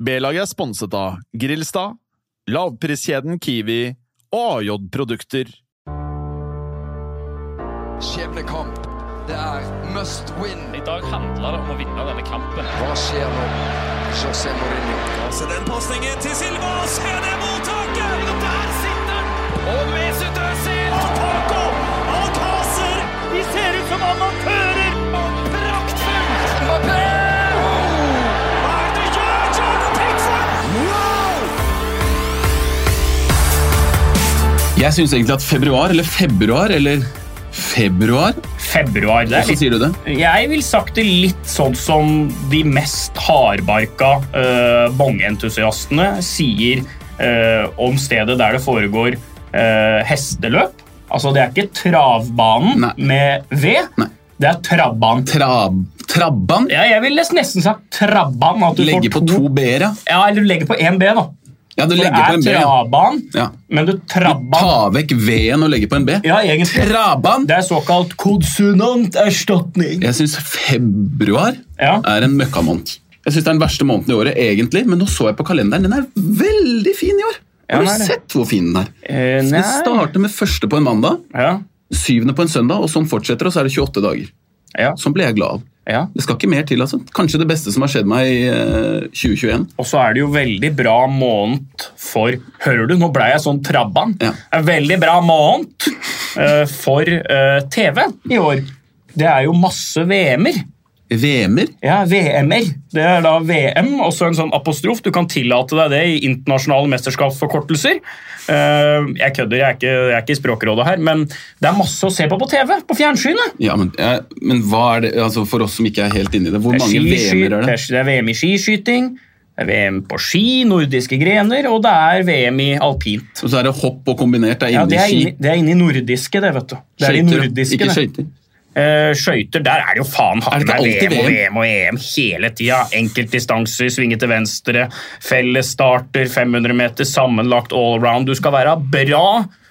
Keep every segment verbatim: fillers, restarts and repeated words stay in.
B-laget er sponset av Grillstad, lavpriskjeden Kiwi og A J-produkter. Skjebnekamp. Det er must win. I dag handler det om å vinne denne kampen. Hva skjer nå? José Mourinho. Så den passningen til Silva, se det mottaket! Og der sitter den! Og Mesut Özil! Paco! Alcácer! De ser ut som amatører! Og praktfull! Mbappé! Hva er det gjør, Jordan Pickford? Wow! Jeg synes egentlig at februar, eller februar, eller februar, Februar, det er så litt, sier du det? jeg vil sagt det litt sånn som de mest hardbarka uh, bongentusiastene sier uh, om stedet der det foregår uh, hesteløp. Altså det er ikke travbanen Nei. med V, Nei. det er trabban. Trab, trabban? Ja, jeg vil nesten sagt trabban. At du Legge får på to B-er, ja. Ja, eller du legger på en B da. Ja, du For legger på en B, det er ja. trabban, Ja. men du Du trabban. tar vekk V-en og legger på en B. Ja, egentlig. Trabban! Det er såkalt konsonanterstatning. Jeg synes februar Ja. er en møkkamåned. Jeg synes det er den verste måneden i året, egentlig, men nå så jeg på kalenderen. Den er veldig fin i år. Ja, Har den er du det. sett hvor fin den er? Eh, Så nei. det starter med første på en mandag, Ja, syvende på en søndag, og sånn fortsetter, og så er det tjueåtte dager. ja, Sånn ble jeg glad av. ja. Det skal ikke mer til, altså. Kanskje det beste som har skjedd meg i eh, tjue tjueen. Og så er det jo veldig bra måned for, hører du, nå ble jeg sånn trabban, Ja. en veldig bra måned eh, for eh, T V i år. Det er jo masse V M-er. V M-er? Ja, V M-er. Det er da V M, også en sånn apostrof. Du kan tillate deg det i internasjonale mesterskapsforkortelser. Eh, jeg kødder, jeg er, ikke, jeg er ikke i språkrådet her, men det er masse å se på på T V, på fjernsynet. Ja, men, ja, men hva er det, altså for oss som ikke er helt inne i det, hvor Det er mange V skisky- M-er er det? Det er V M i skiskyting, det er V M på ski, nordiske grener, og det er V M i alpint. Og så er det hopp og kombinert, det er Ja, inne det i er ski. inne, det er inne i nordiske, det, vet du. Det er de Skøyter, nordiske, ikke det. skøyter. Eh, skøyter, der er det jo faen Er hatt det ikke med V alltid M og V M? V M og E M hele tida. Enkeltdistanser, svinge til venstre, fellesstarter, fem hundre meter, sammenlagt allround. Du skal være bra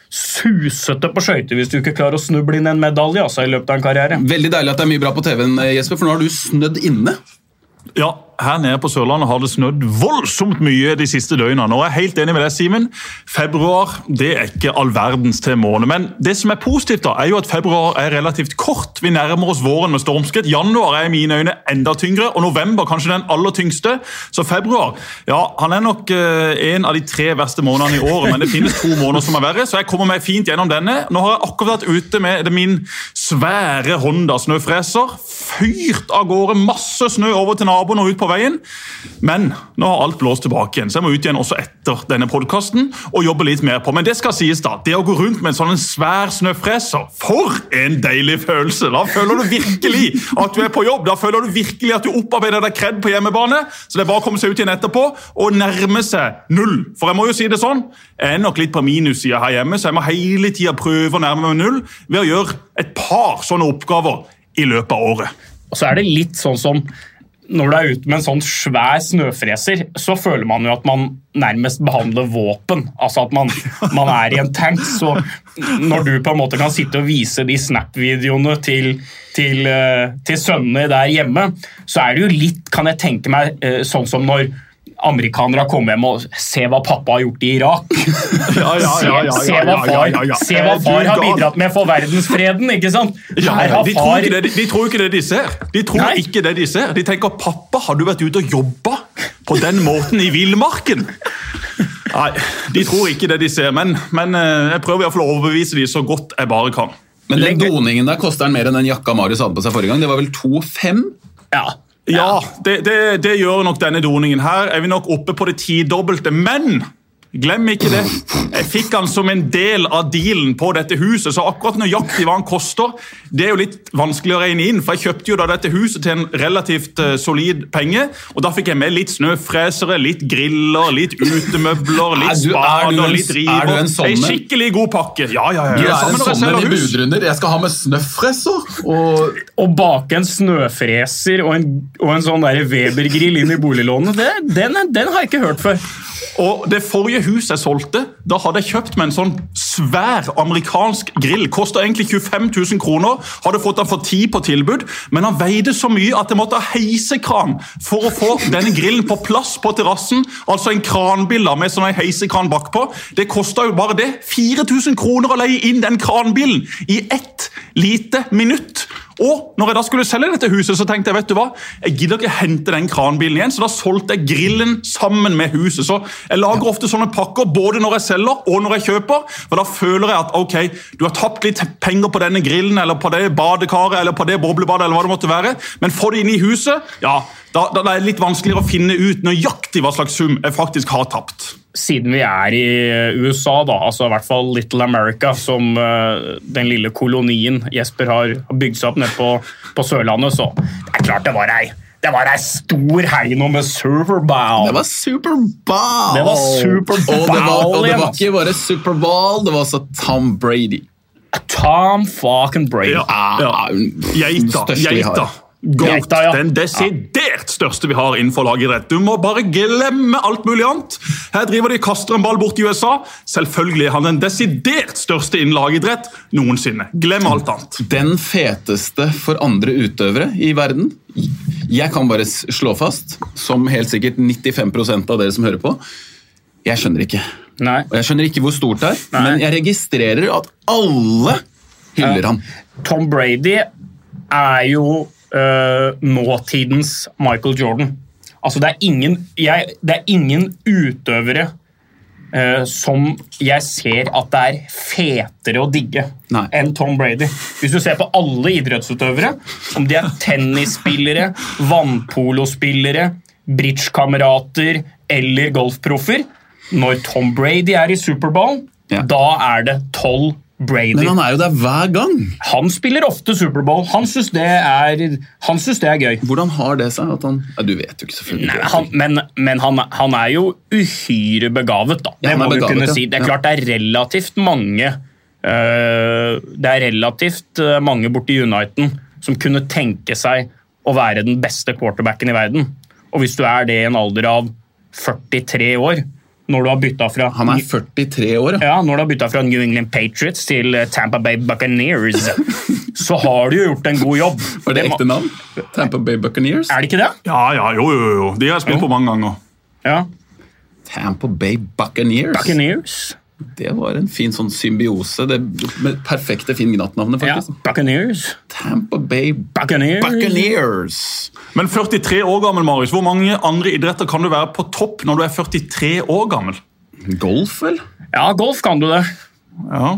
susete på skøyter hvis du ikke klarer å snuble inn en medalje altså, i løpet av en karriere. Veldig deilig at det er mye bra på T V-en, Jesper, for nå har du snødd inne. Ja, her nede på Sørlandet har det snødd voldsomt mye de siste døgnene. Og jeg er helt enig med deg, Simen. Februar, det er ikke all verdens til måned. Men det som er positivt da, er jo at februar er relativt kort. Vi nærmer oss våren med stormskritt. Januar er i mine øyne enda tyngre, og november kanskje den aller tyngste. Så februar, ja, han er nok eh, en av de tre verste månedene i året, men det finnes to måneder som er verre, så jeg kommer meg fint gjennom denne. Nå har jeg akkurat vært ute med min svære Honda snøfreser, fyrt av gårde masse snø over til naboen og ut på veien, men nå har alt blåst tilbake igjen, så jeg må ut igjen også etter denne podcasten og jobbe litt mer på. Men det skal sies da, det å gå rundt med en sånn svær snøfreser, for en deilig følelse! Da føler du virkelig at du er på jobb, da føler du virkelig at du opparbeider deg kredd på hjemmebane, så det er bare å komme seg ut igjen etterpå og nærme seg null. For jeg må jo si det sånn, jeg er nok litt på minussiden her hjemme, så jeg må hele tiden prøve å nærme meg null ved å gjøre et par sånne oppgaver i løpet av året. Og så er det litt sånn som når du er ute med en sånn svær snøfreser, så føler man jo at man nærmest behandler våpen. Altså at man, man er i en tank, så når du på en måte kan sitte og vise de snap-videoene til, til, uh, til sønnene der hjemme, så er det jo litt, kan jeg tenke meg, uh, sånn som når amerikanere kommer hjem og se hva pappa har gjort i Irak. Ja, ja, ja, ja, Se, se ja, hva ja, far, ja, ja. se hva far har bidratt med for verdensfreden, ikke sant? Ja, Her har de, tror far... ikke det, de tror ikke det de ser. De tror Nei. ikke det de ser. De tenker, pappa, har du vært ute og jobbet på den måten i villmarken? Nei, de tror ikke det de ser, men, men eh, jeg prøver i hvert fall å overbevise de så godt jeg bare kan. Men den doningen der koster den mer enn den jakka Marius hadde på seg forrige gang. Det var vel to fem? Ja. Ja, det, det, det gjør nok denne doningen her. Er vi nok oppe på det tidobbelte, men glem ikke det. Jeg fikk han som en del av dealen på dette huset, så akkurat nøyaktig hva han koster, det er jo litt vanskelig å regne inn, for jeg kjøpte jo da dette huset til en relativt uh, solid penge, og da fikk jeg med litt snøfresere, litt griller, litt utemøbler, litt Er du- er du spader, en- litt er river. du en sånn En en? skikkelig god pakke. Ja, ja, ja. Du er Sammen en når jeg sånn selger i hus. budrunder. Jeg skal ha med snøfreser og... Å bake en snøfreser og en, og en sånn der Weber-grill inn i boliglånet, det, den, den har jeg ikke hørt før. Og det forrige huset jeg solgte, da hadde jeg kjøpt meg en sånn svær amerikansk grill. Koster egentlig tjuefem tusen kroner. Hadde fått den for ti på tilbud, men han veide så mye at jeg måtte ha heisekran for å få denne grillen på plass på terrassen. Altså en kranbil da, med sånn en heisekran bakpå. Det kostet jo bare det. fire tusen kroner å leie inn den kranbilen i ett lite minutt. Og når jeg da skulle selge dette huset, så tenkte jeg, vet du hva, jeg gidder ikke hente den kranbilen igjen, så da solgte jeg grillen sammen med huset. Så jeg lager ofte sånne pakker, både når jeg selger og når jeg kjøper, for da føler jeg at, ok, du har tapt litt penger på denne grillen, eller på det badekaret, eller på det boblebadet, eller hva det måtte være, men få det inn i huset, ja, da, da er det litt vanskeligere å finne ut nøyaktig hva slags sum jeg faktisk har tapt. Siden vi er i U S A, da, altså i hvert fall Little America, som uh, den lille kolonien Jesper har bygd seg opp nede på, på Sørlandet, så det er klart det var ei, det var ei stor hei nå med Super Bowl. Det var Super Bowl! Det var Super Bowl, og, det var, og det var igjen, ikke bare Super Bowl, det var også Tom Brady. Tom fucking Brady. Ja, ja. Geita, geita. Goat, Geita, ja. Den desidert største vi har innenfor lagidrett. Du må bare glemme alt mulig annet. Her driver de kaster en ball bort i U S A. Selvfølgelig er han den desidert største innen lagidrett noensinne. Glem alt annet. Den feteste for andre utøvere i verden. Jeg kan bare slå fast, som helt sikkert nittifem prosent av dere som hører på, jeg skjønner ikke. Nei. Og jeg skjønner ikke hvor stort det er, Nei. men jeg registrerer at alle hyller Ja. ham. Tom Brady er jo Uh, nåtidens Michael Jordan. Altså det er ingen, jeg, det er ingen utøvere uh, som jeg ser at det er fetere å digge Nei. enn Tom Brady. Hvis du ser på alle idrettsutøvere, om de er tennisspillere, vannpolospillere, bridgekamerater eller golfproffer, når Tom Brady er i Superbowl, Ja. da er det tolv Brady. Men han er jo der hver gang. Han spiller ofte Superbowl. Han synes det er, han synes det er gøy. Hvordan har det seg at han... Ja, du vet jo ikke selvfølgelig. Nei, han, men men han, han er jo uhyre begavet, da. Ja, Det han er må vi begavet, kunne ja. si. Det er Ja. klart det er relativt mange øh, Det er relativt øh, mange borte i Uniten som kunne tenke seg å være den beste quarterbacken i verden. Og hvis du er det i en alder av førtitre år, når du har byttet fra Han er førtitre år, ja. Ja, når du har byttet fra New England Patriots til Tampa Bay Buccaneers, så har du jo gjort en god jobb. Var det må- ekte navn? Tampa Bay Buccaneers? Er det ikke det? Ja, ja, jo, jo, jo. De har jeg spilt på mange ganger. Ja. Tampa Bay Buccaneers. Buccaneers. Det var en fin sånn symbiose. Det med perfekte fin gnattnavnet, Ja, faktisk. Buccaneers. Tampa Bay Buccaneers. Buccaneers. Men førtitre år gammel, Marius, hvor mange andre idretter kan du være på topp når du er førtitre år gammel? Golf, vel? Ja, golf kan du det. Ja.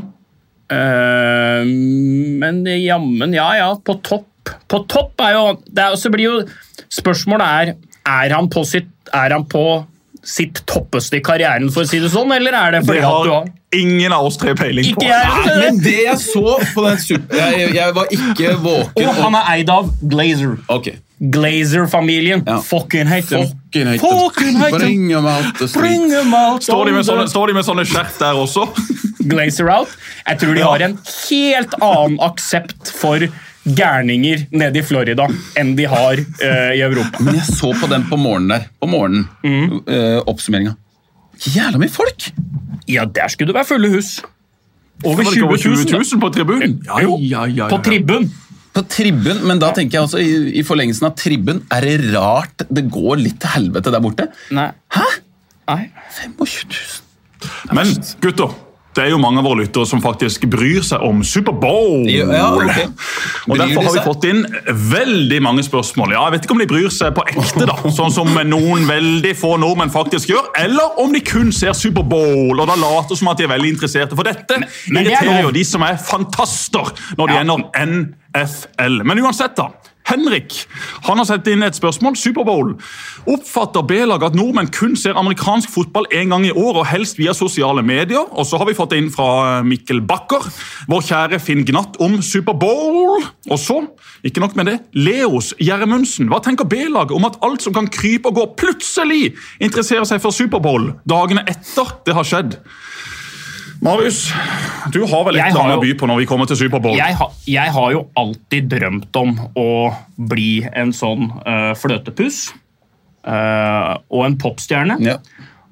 Eh, men jammen, ja, ja, på topp. På topp er jo, det er, så blir jo, spørsmålet er, er han på sitt, er han på sitt toppeste i karrieren, for å si det sånn, eller er det fordi Det at du har har... ingen av oss tre peiling på. Ikke jeg. Nei, men det jeg så på den super... Jeg, jeg var ikke våken. Og han er eid av Glazer. Ok. Glazer-familien. Ja. Fucking hate them. Fucking hate Fucking hate them. Bring them out the street. Bring them out. Står de med on sånne, the- står de med sånne skjert der også? Glazer out. Jeg tror de har en helt annen aksept for gærninger nede i Florida enn de har uh, i Europa. Men jeg så på den på morgenen der. På morgenen. Mm. eh, oppsummeringen. Jævla mye folk! Ja, der skulle det være fulle hus. Over Var det ikke over tjue tjue tusen. tusen på tribunen? Ja, Jo, ja, ja, ja. på tribun. På tribben, men da tenker jeg også i, i forlengelsen av tribben, er det rart det går litt til helvete der borte? Nei. Hæ? Nei. tjuefem tusen. Men gutter, det er jo mange av våre lyttere som faktisk bryr seg om Superbowl. Ja, ja, ok. Og Bryr derfor de har vi seg? fått inn veldig mange spørsmål. Ja, jeg vet ikke om de bryr seg på ekte, da, sånn som noen veldig få nordmenn faktisk gjør, eller om de kun ser Superbowl, og da later som at de er veldig interesserte. For dette men det er irriterer lov. jo de som er fantaster når det Ja. gjelder N F L. Men uansett da, Henrik, han har sett inn et spørsmål. Superbowl. Oppfatter B-lag at nordmenn kun ser amerikansk fotball en gang i år, og helst via sosiale medier? Og så har vi fått inn fra Mikkel Bakker, vår kjære Finn Gnatt om Superbowl. Og så, ikke nok med det, Leos Gjermundsen. Hva tenker B-laget om at alt som kan krype og gå plutselig interesserer seg for Superbowl dagene etter det har skjedd? Marius, du har vel et Jeg eller har annet å jo- by på når vi kommer til Superbowl? Jeg, ha, jeg har jo alltid drømt om å bli en sånn uh, fløtepuss uh, og en popstjerne. Ja.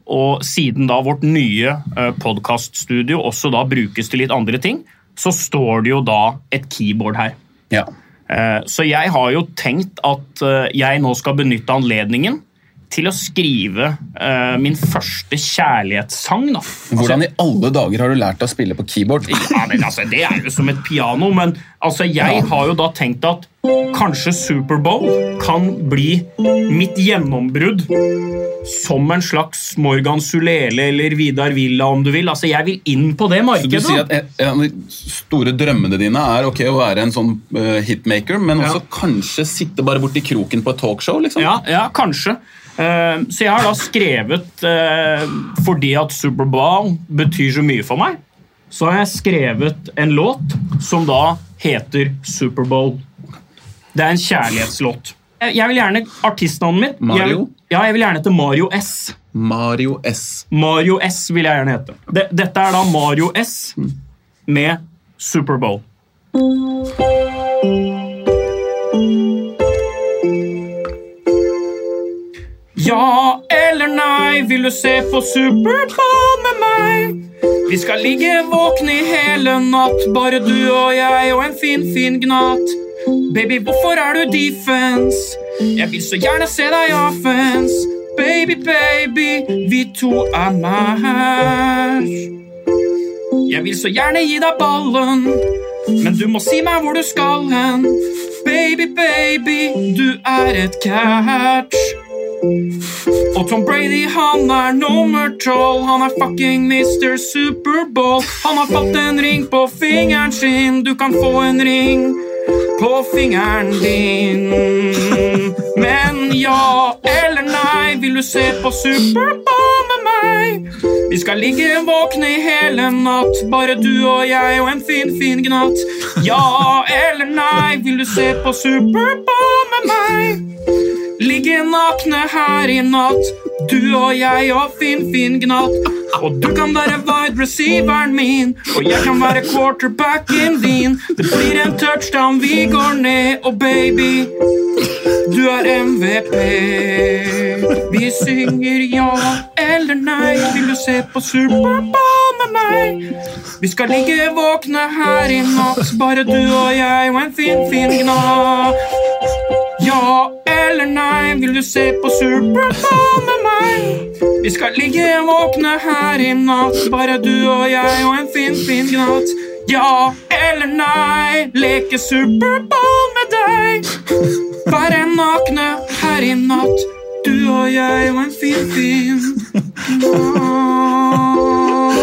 og siden da vårt nye uh, podcaststudio også da brukes til litt andre ting, så står det jo da et keyboard her. Ja. Uh, så jeg har jo tenkt at uh, jeg nå skal benytte anledningen til å skrive uh, min første kjærlighetssang. Da. Hvordan i alle dager har du lært å spille på keyboard? Ja, men altså, det er jo som et piano, men altså, jeg har jo da tenkt at kanskje Superbowl kan bli mitt gjennombrudd som en slags Morgan Sulele eller Vidar Villa, om du vil. Altså, jeg vil inn på det markedet. Så du sier at en av de store drømmene dine er ok, å være en sånn uh, hitmaker, men også ja. Kanskje sitte bare bort i kroken på et talkshow, liksom? Ja, ja kanskje. Uh, så jeg har da skrevet, uh, fordi at Superbowl betyr så mye for meg, så har jeg skrevet en låt som da heter Superbowl. Det er en kjærlighetslåt. Jeg, jeg vil gjerne artistnavnet mitt. Mario? Jeg, ja, jeg vil gjerne hete Mario S. Mario S. Mario S vil jeg gjerne hete. De, dette er da Mario S med Superbowl. Ja eller nei, vil du se på Superbowl med meg? Vi skal ligge våkne i hele natt, bare du og jeg og en fin, fin gnatt. Baby, hvorfor er du defense? Jeg vil så gjerne se deg offense. Baby, baby, vi to er match. Jeg vil så gjerne gi deg ballen, men du må si meg hvor du skal hen. Baby, baby, du er et catch. Og Tom Brady, han er nummer tolv. Han er fucking mister Superbowl. Han har fått en ring på fingeren sin. Du kan få en ring på fingeren din. Men ja eller nei, vil du se på Superbowl med meg? Vi skal ligge våkne i hele natt, bare du og jeg og en fin, fin gnatt. Ja eller nei, vil du se på Superbowl med meg? Ligge nakne her i natt, du og jeg og fin, fin gnatt. Og du kan være wide receiveren min, og jeg kan være quarterbacken din. Det blir en touchdown, vi går ned, og baby, du er M V P. Vi synger ja eller nei, vil du se på Superbowl med meg? Vi skal ligge våkne her i natt, bare du og jeg og en fin, fin gnatt. Ja eller nei, vil du se på Superbowl med meg? Vi skal ligge våkne her i natt, bare du og jeg og en fin, fin gnatt. Ja eller nei, leke Superbowl med deg. Være nakne her i natt, du og jeg og en fin, fin gnatt.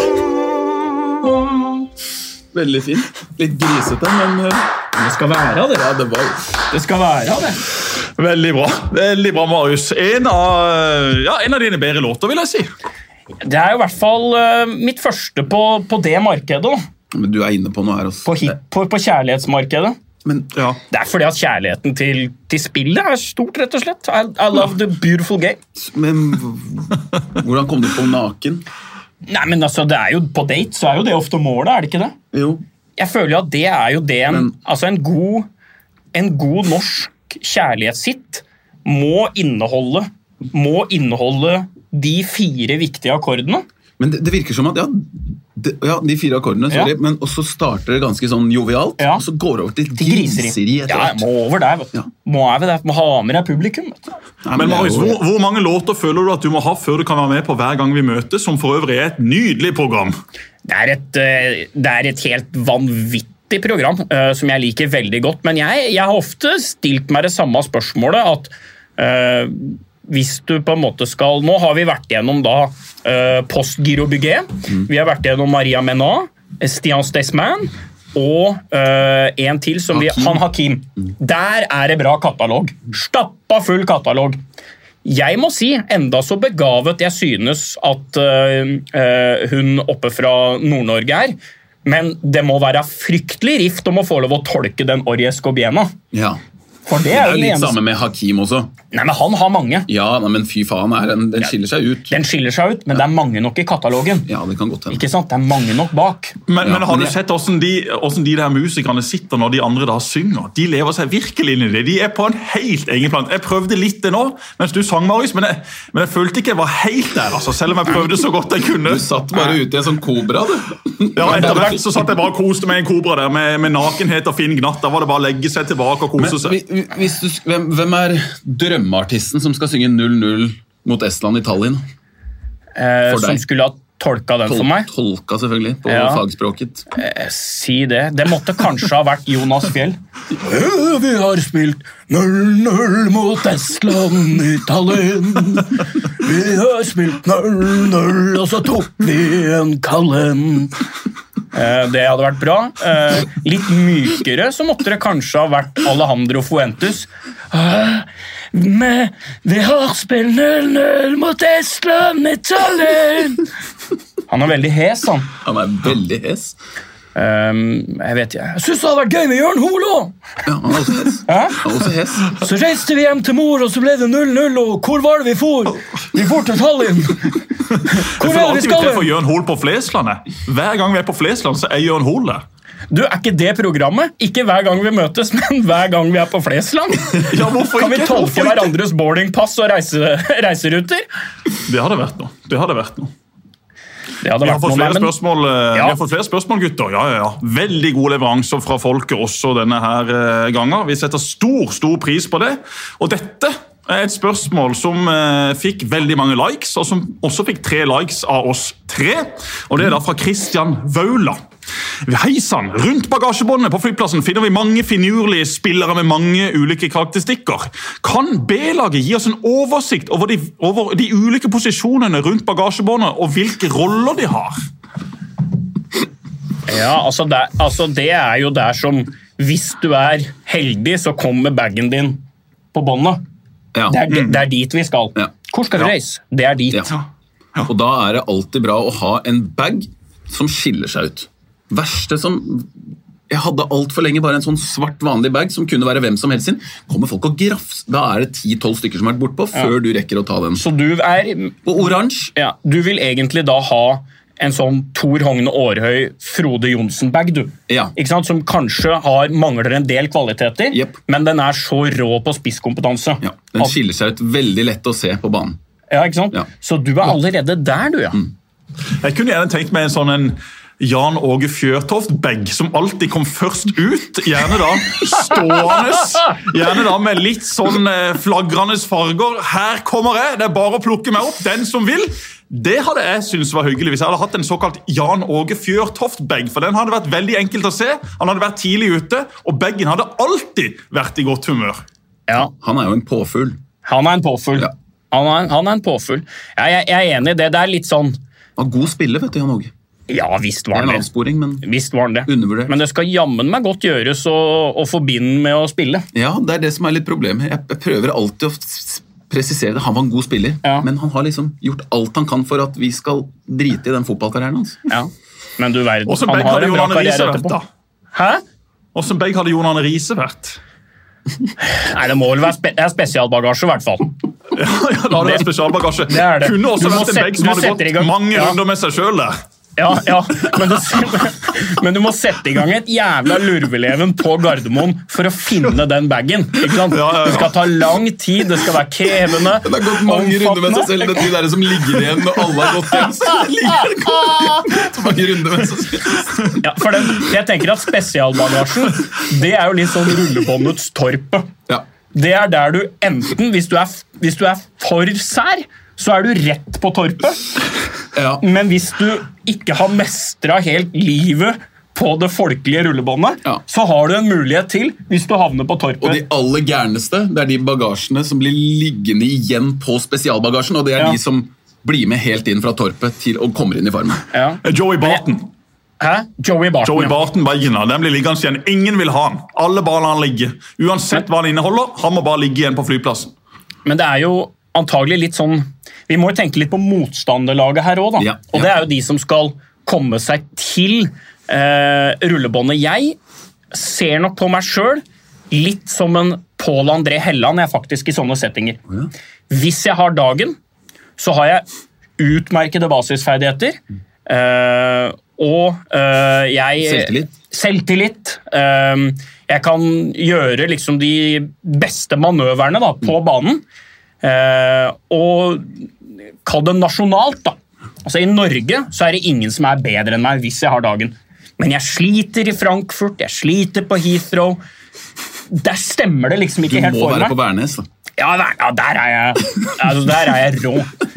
Veldig fint. Litt grisete, men uh, det skal være det. Ja, det var Det skal være det. Veldig bra, veldig bra, Marius. En av, ja, en av dine bedre låter, vil jeg si. Det er jo i hvert fall uh, mitt første på, på det markedet. Men du er inne på noe her også. På, hit, på, på kjærlighetsmarkedet. Men, ja. Det er fordi at kjærligheten til, til spillet er stort, rett og slett. I, I love the beautiful game. Men hvordan kom du på naken? Nei, men altså, det er jo på date, så er jo det ofte målet, er det ikke det? Jo. Jeg føler jo at det er jo det en, men, altså en god, en god norsk kjærlighetshit må inneholde, må inneholde de fire viktige akkordene. Men det, det virker som at, ja, det, ja de fire akkordene, sorry, ja. Men også starter det ganske sånn jovialt, ja. Og så går det over til griseri etter Ja, jeg må over der, vet du. Ja. Må jeg ved det, må ha med deg publikum, vet du. Nei, men Marius, hvor, hvor mange låter føler du at du må ha før du kan være med på hver gang vi møtes, som for øvrig er et nydelig program? Det er et, det er et helt vanvittig program, uh, som jeg liker veldig godt, men jeg, jeg har ofte stilt meg det samme spørsmålet, at uh, hvis du på en måte skal, nå har vi vært gjennom da uh, Post-Giro Bugé, mm. Vi har vært gjennom Maria Mena, Stian Stesman, og uh, en til som Hakim. Vi, han Hakim. Mm. Der er det bra katalog. Stappa full katalog. Jeg må si, enda så begavet jeg synes at uh, uh, hun oppe fra Nord-Norge er, men det må være fryktelig rift om å få lov å tolke den Orjes Gobiena. Ja. For det Det er er jo jo den litt eneste... samme med Hakim også. Nei, men han har mange. Ja, men fy faen, er den, den skiller seg ut. Den skiller seg ut, men det er mange nok i katalogen. Ja, det kan godt hende. Ikke sant? Det er mange nok bak. Men, Ja, men har men du jeg- sett hvordan de, hvordan de der musikerne sitter når de andre da synger? De lever seg virkelig inn i det. De er på en helt egen plan. Jeg prøvde litt det nå, mens du sang, Marius, men jeg, men jeg følte ikke jeg var helt der, altså, selv om jeg prøvde så godt jeg kunne. Du satt bare ute i en sånn kobra, du. Ja, etter hvert så satt jeg bare og koste meg i en kobra der, med, med nakenhet og fin gnatt. Da var det bare å legge seg tilbake og Men, kose seg. vi- hvis du, sk- hvem, hvem er drømmeartisten som skal synge null null mot Estland i Tallinn? Eh, For deg. som skulle ha tolka den for Tol, meg. tolka selvfølgelig, på Ja. fagspråket. Eh, si det. Det måtte kanskje ha vært Jonas Fjell. Vi har spilt null null mot Estland i Tallinn. Vi har spilt null null, og så tok vi en kallen. Eh, det hadde vært bra. Eh, litt mykere så måtte det kanskje ha vært Alejandro Fuentes. Eh, men vi har spilt null null mot Estland i Tallinn. Han er veldig hes, han. Han er veldig hes. Um, jeg vet ikke. Jeg synes det hadde vært gøy med Jørn Holo. Ja, han er også hes. Hæ? Han er også hes. Så reiste vi hjem til mor, og så ble det null null, og hvor var det vi for? Vi for til Tallinn. Hvor Jeg får er det vi alltid skal? til for Jørn Hoel på Flesland. jeg. Hver gang vi er på Flesland, så er Jørn Hoel der. Du, er ikke det programmet? Ikke hver gang vi møtes, men hver gang vi er på Flesland. Ja, hvorfor Kan vi ikke? tolke Hvorfor ikke? hverandres boardingpass og reise, reiseruter? Det hadde vært noe. Det hadde vært noe. Det hadde Vi har vært fått noe, flere nei, men spørsmål, eh, Ja. vi har fått flere spørsmål, gutter. Ja, ja, ja. Veldig gode leveranser fra folket også denne her eh, gangen. Vi setter stor, stor pris på det. Og dette er et spørsmål som eh, fikk veldig mange likes, og som også fikk tre likes av oss tre. Og det er da fra Christian Vaula. Hei sann! Rundt bagasjebåndet på flyplassen finner vi mange finurlige spillere med mange ulike karakteristikker. Kan B-laget gi oss en oversikt over de, over de ulike posisjonene rundt bagasjebåndet og hvilke roller de har? Ja, altså det, altså det er jo der som hvis du er heldig, så kommer bagen din på båndet. Ja. Det, er- det er dit vi skal. Ja. Hvor skal vi reise? Det er dit. Ja. Og da er det alltid bra å ha en bag som skiller seg ut. Verste som... Jeg hadde alt for lenge bare en sånn svart vanlig bag som kunne være hvem som helst sin. Kommer folk og grafs. Da er det ti tolv stykker som har vært bortpå før du rekker å ta den. Så du er Og oransje. ja, du vil egentlig da ha en sånn Tor Hogne Aarhøy, Frode Johnsen-bag, du. Ja. Ikke sant? Som kanskje har, mangler en del kvaliteter, Jep. men den er så rå på spisskompetanse. Ja, den At- skiller seg ut veldig lett å se på banen. ja, ikke sant? Ja. Så du er allerede der, du, ja. Jeg kunne gjerne tenkt meg en sånn en Jan Åge Fjørtoft-bag som alltid kom først ut, gjerne da stående, gjerne da med litt sånn eh, flagrende farger. Her kommer jeg, det er bare å plukke meg opp, den som vil. Det hadde jeg syntes var hyggelig hvis jeg hadde hatt en såkalt Jan Åge Fjørtoft-bag, for den hadde vært veldig enkelt å se, han hadde vært tidlig ute, og baggen hadde alltid vært i godt humør. ja. Han er jo en påfugl. Han er en påfugl. Ja. Han, er, han er en påfugl. Ja, jeg, jeg er enig i det. Det er litt sånn Han var god spiller, vet du, Jan Åge. Ja, visst Det var er en han det. avsporing, men Visst var han det. undervurdert. Men det skal jammen meg godt gjøres å, å forbinde med å spille. Ja, det er det som er litt problemet. Jeg, jeg prøver alltid å s- presisere det. Han var en god spiller, Ja. men han har liksom gjort alt han kan for at vi skal drite i den fotballkarrieren hans. Ja. Men du verden, Hvordan han bag har hadde en bra Jon Arne Riise karriere vært etterpå. da? Hæ? Hvordan bag hadde Jon Arne Riise vært? Nei, det må vel være spe det er spesialbagasje, i hvert fall. Ja, ja, da hadde det vært spesialbagasje. Det er det. Kunne også Du må vært en sette- bag som du hadde setter i gått gang. mange Ja. runder med seg selv der. Ja, ja, men du, men du må sette i gang et jævla lurveleven på Gardermoen for å finne den bagen. Ikke sant? Ja, ja, ja. Det skal ta lang tid, det skal være krevende. Det har gått mange runder med seg selv. Det er de der som ligger igjen når alle har gått hjem. Så ligger det så mange runder med seg selv. Ja, for den, jeg tenker at spesialbagasjen, det er jo litt sånn rullebåndets torpe. Ja. Det er der du enten, hvis du er, hvis du er for sær, så er du rett på torpet. Ja. Men hvis du ikke har mestra helt livet på det folkelige rullebåndet, Ja. så har du en mulighet til hvis du havner på Og de torpet. aller gærneste, det er de bagasjene som blir liggende igjen på spesialbagasjen, og det er Ja. de som blir med helt inn fra torpet til og kommer inn i farmen. Ja. Joey Barton. Hæ? Joey Barton. Joey ja. Barton-bagen, den blir liggende igjen. Ingen vil ha den. Alle bare lar den ligge. Uansett hva den inneholder, han må bare ligge igjen på flyplassen. Men det er jo antagelig litt sånn Vi må jo tenke litt på motstanderlaget her òg, da. Ja, ja. Og det er jo de som skal komme seg til eh, rullebåndet. Jeg ser nok på meg sjøl litt som en Pål André Helland er faktisk i sånne settinger. Oh, ja. Hvis jeg har dagen, så har jeg utmerkede basisferdigheter, uh, og uh, jeg... Selvtillit. Selvtillit. Uh, jeg kan gjøre liksom de beste manøverne da, på banen, uh, og kall det nasjonalt da. Altså i Norge så er det ingen som er bedre enn meg hvis jeg har dagen. Men jeg sliter i Frankfurt, jeg sliter på Heathrow. Der stemmer det liksom ikke helt for meg. Du må være på Værnes da. Ja, ja, der er jeg, altså, der er jeg rå.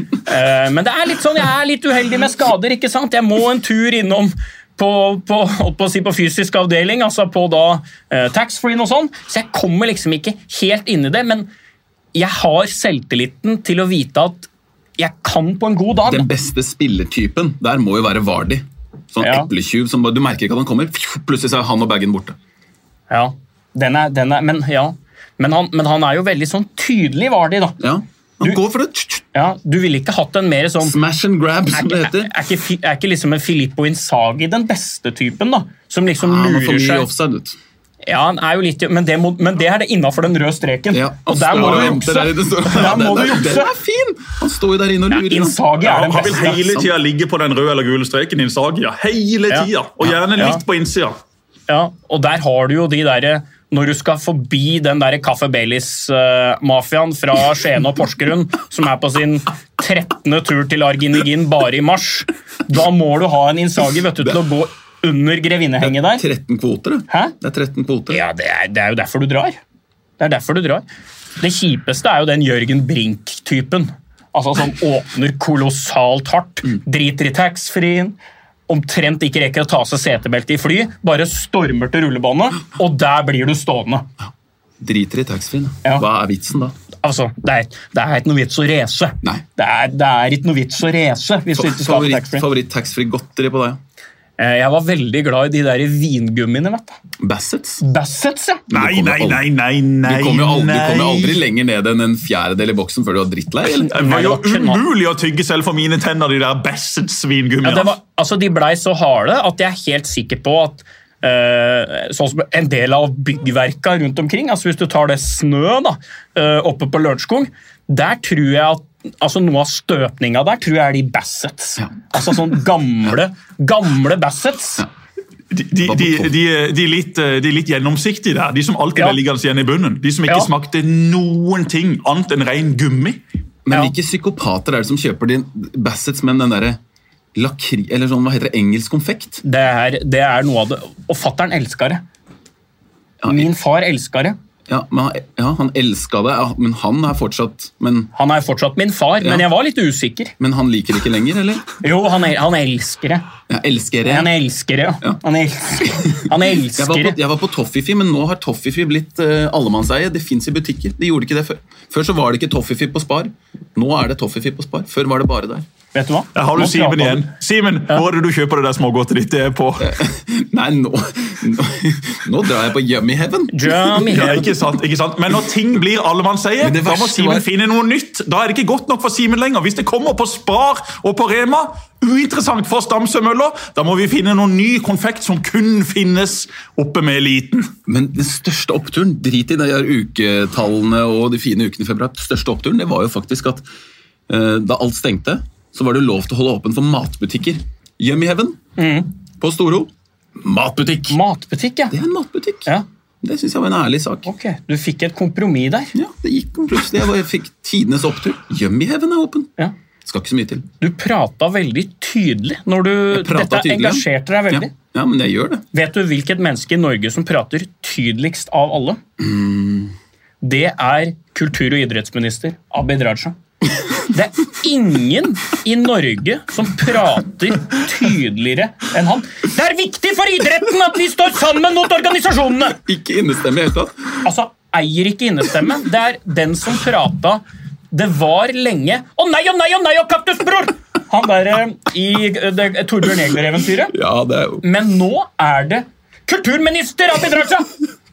Uh, men det er litt sånn, jeg er litt uheldig med skader, ikke sant? Jeg må en tur innom på, på, på, si på fysisk avdeling, altså på da uh, taxfree og sånn, så jeg kommer liksom ikke helt inn i det, men jeg har selvtilliten til å vite at jeg kan på en god dag. Den beste spillertypen, der må jo være Vardy. Sånn ja. Epletyv, som du merker ikke at han kommer, plutselig så er han og baggen borte. Ja, den er, den er, men ja, men han, men han er jo veldig sånn tydelig Vardy da. Ja, han du, går for det. Ja, du ville ikke hatt en mer sånn... Smash and grab, som det heter. Er, er, er, ikke, er ikke liksom en Filippo Inzaghi den beste typen da? Som liksom ja, lurer mye seg... offside ut. Ja, han er jo litt... Men det, må, men det er det innenfor den røde streken. Ja, og der må du jukse. Der, der må du jukse. Den er fin! Han står jo der inne og lurer. Ja, Inzaghi er den beste. Han vil hele tiden ligge på den røde eller gule streken, Inzaghi. Ja, hele tiden. Ja. Og gjerne litt ja. På innsida. Ja, og der har du jo de der... Når du skal forbi den der Kaffe Baileys-mafiaen fra Skien og Porsgrunn, som er på sin trettende tur til Arginigin bare i mars, da må du ha en Inzaghi, vet du, til å gå under grevinnehenget der. Det er tretten kvoter, det. Hæ? Det er tretten kvoter. Ja, det er, det er jo derfor du drar. Det er derfor du drar. Det kjipeste er jo den Jørgen Brink-typen. Altså som åpner kolossalt hardt, driter i taxfree-en, omtrent ikke rekker å ta seg setebelte i fly, bare stormer til rullebåndet, og der blir du stående. Driter i taxfree. Ja. Hva er vitsen da? Altså, det er, det er ikke noe vits å rese. Nei. Det er, det er ikke noe vits å rese hvis du ikke skal ha taxfree. Favoritt taxfree godteri på deg? Jeg var veldig glad i de der vingummiene, vet du. Bassets? Bassets, ja. Nei, nei, nei, nei, nei. Du kommer jo aldri, du kommer aldri lenger ned enn en fjerdedel i boksen før du har drittlei, eller? Det var jo umulig å tygge selv for mine tenner, de der Bassets vingummiene. Ja, det var, altså, de ble så harde at jeg er helt sikker på at uh, sånn som en del av byggverka rundt omkring, altså hvis du tar det snø da, uh, oppe på Lørenskog, der tror jeg at altså noe av støpninga der tror jeg er de Bassets. Ja. Altså sånn gamle, gamle Bassets. Ja. De, de, de, de, de, litt, de litt gjennomsiktige der, de som alltid ja. Ble liggende igjen i bunnen. De som ikke ja. Smakte noen ting annet enn ren gummi. Men ja. Hvilke psykopater er det som kjøper de Bassets med den der lakri, eller sånn, hva heter det, engelsk konfekt? Det er, det er noe av det, og fatteren elsker det. Ja, Min far elsker det. Ja, men han, ja, han elsket det, men han er fortsatt... Men, han er fortsatt min far, ja. Men jeg var litt usikker. Men han liker det ikke lenger, eller? Jo, han, el, han elsker det. Ja, elsker det. Han elsker det, ja. Han elsker, han elsker jeg, var på, det. jeg var på Toffifee, men nå har Toffifee blitt uh, allemannseie. Det finnes i butikker. De gjorde ikke det før. Før så var det ikke Toffifee på Spar. Nå er det Toffifee på Spar. Før var det bare der. Vet du hva? Jeg har du Simen igjen. Simen, ja. Hvor er det du kjøper det der smågodtet ditt det er på? Nei, nå, nå, nå drar jeg på Yummy Heaven. Yummy Heaven. Ja, ikke sant, ikke sant. Men når ting blir allemannseie, da må Simen var... finne noe nytt. Da er det ikke godt nok for Simen lenger. Hvis det kommer på Spar og på Rema, uinteressant for Stamsømøller, da må vi finne noen ny konfekt som kun finnes oppe med eliten. Men den største oppturen, drit i de her uketallene og de fine ukene i februar, den største oppturen, det var jo faktisk at uh, da alt stengte, så var det lov til å holde åpen for matbutikker. Yummy Heaven mm. på Storo. Matbutikk. Matbutikk, ja. Det er en matbutikk. Ja. Det synes jeg var en ærlig sak. Ok, du fikk et kompromiss der. Ja, det gikk plutselig. Jeg, var, jeg fikk tidenes opptur. Yummy Heaven er åpen. Ja. Skal ikke så mye til. Du pratet veldig tydelig når du... Dette tydelig. Engasjerte deg veldig. Ja. ja, men jeg gjør det. Vet du hvilket menneske i Norge som prater tydeligst av alle? Mm. Det er kultur- og idrettsminister Abid Raja. Det er ingen i Norge som prater tydeligere enn han. Det er viktig for idretten at vi står sammen mot organisasjonene! Ikke innestemme i hele tatt. Altså, eier ikke innestemme. Det er den som pratet. Det var lenge. Å nei, å nei, å nei, å kaktusbror! Han der i det, Torbjørn Egner-eventyret. Ja, det er jo... Men nå er det kulturminister Abid Raja!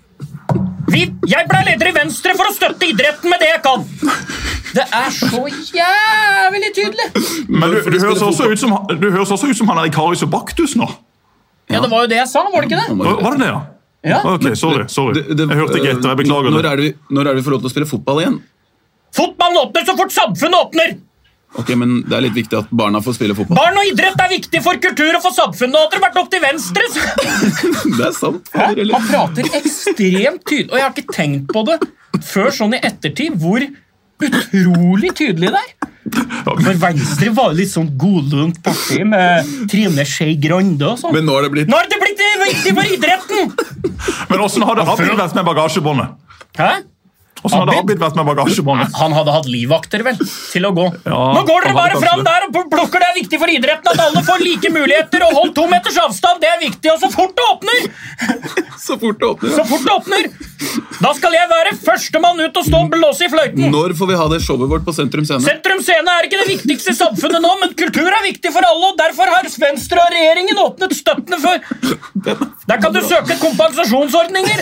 Vi, jeg ble leder i Venstre for å støtte idretten med det jeg kan. Det er så jævlig tydelig. Men du, du, høres også ut som, du høres også ut som han er i Karius og Baktus nå. Ja, det var jo det jeg sa, var det ikke det? Var, var det det, ja? Ja. Ok, sorry, sorry. Det- det- Jeg hørte ikke etter, jeg beklager når det. er det. Når er det vi får lov til å spille fotball igjen? Fotballen åpner så fort samfunnet åpner! Ok, men det er litt viktig at barna får spille fotball. Barn og idrett er viktig for kultur og for samfunnet. Nå hadde det vært opp til venstre. Så. Det er sant. Hæ? fader, eller? Han prater ekstremt tydelig, og jeg har ikke tenkt på det før sånn i ettertid, hvor utrolig tydelig det er. For Venstre var litt sånn godlunt parti med Trine Skei Grande og sånn. Men nå har det blitt Nå har det blitt viktig for idretten! Men hvordan hadde Abid vært med bagasjebåndet? Hæ? Hvordan hadde Abid? Abid vært med bagasjebåndet? Han hadde hatt livvakter, vel, til å gå. Ja, Nå går dere han hadde bare kanskje fram det. der og plukker. Det er viktig for idretten at alle får like muligheter og hold to meters avstand. Det er viktig, og så fort det åpner! så fort det åpner. Så fort det åpner! Da skal jeg være førstemann ut og stå og blåse i fløyten. Når får vi ha det showet vårt på Sentrum Scene? Sentrum Scene er ikke det viktigste i samfunnet nå, men kultur er viktig for alle, og derfor har Venstre og regjeringen åpnet støttene for. Der kan du søke kompensasjonsordninger.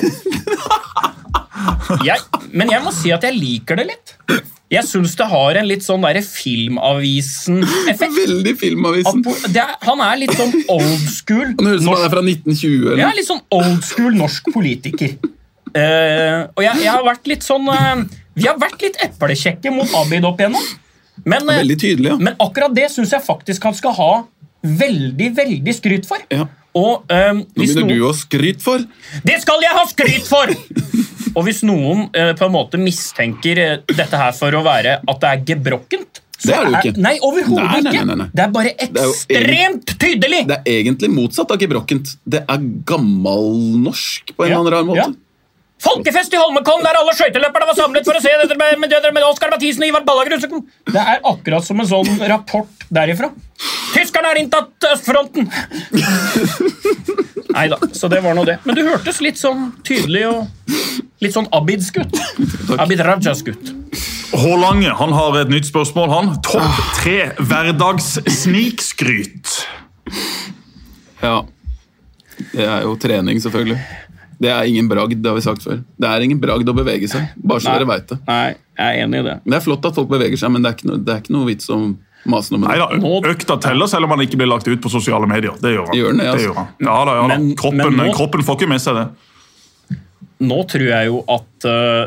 Jeg, men jeg må si at jeg liker det litt. Jeg synes det har en litt sånn der Filmavisen-effekt. Veldig Filmavisen. At det er, han er litt sånn old school. Han høres ut som han er fra nitten tjue. Eller? Jeg er litt sånn old school norsk politiker. Eh, og jeg, jeg har vært litt sånn eh, Vi har vært litt eplekjekke mot Abid opp igjennom. Men, eh, Veldig tydelig, ja. men akkurat det synes jeg faktisk han skal ha veldig, veldig skryt for. Ja. Og, eh, Nå hvis begynner noen, du å skryte for. Det skal jeg ha skryt for! Og hvis noen eh, på en måte mistenker eh, dette her for å være at det er gebrokkent, så Det er det jo ikke. Nei, overhodet Nei, nei, nei, ikke. nei, nei. Det er bare er jo ekstremt tydelig! Det er egentlig motsatt av gebrokkent. Det er gammelnorsk på en Ja, eller annen rar måte. ja. Folkefest i Holmenkollen der alle skøyteløperne var samlet for å se dette med, med, med Oskar Mathisen og Ivar Ballagrud. Det er akkurat som en sånn rapport derifra. Tyskerne har inntatt østfronten! Neida, så det var nå det. Men du hørtes litt sånn tydelig og litt sånn Abid-skutt. Abid Raja-skutt. Hålange, han har et nytt spørsmål, han. Topp tre hverdagssnikskryt. Ja. Det er jo trening, selvfølgelig. Det er ingen bragd, det har vi sagt før. Det er ingen bragd å bevege seg, bare så Nei. dere vet det. Nei, jeg er enig i det. Det er flott at folk beveger seg, men det er ikke noe, det er ikke noe vits å mase noe med det. Neida, økta teller selv om han ikke blir lagt ut på sosiale medier. Det gjør han. Gjør den det, altså. gjør han. Ja da, ja da. Men- Kroppen, men nå- kroppen får ikke med seg det. Nå tror jeg jo at uh,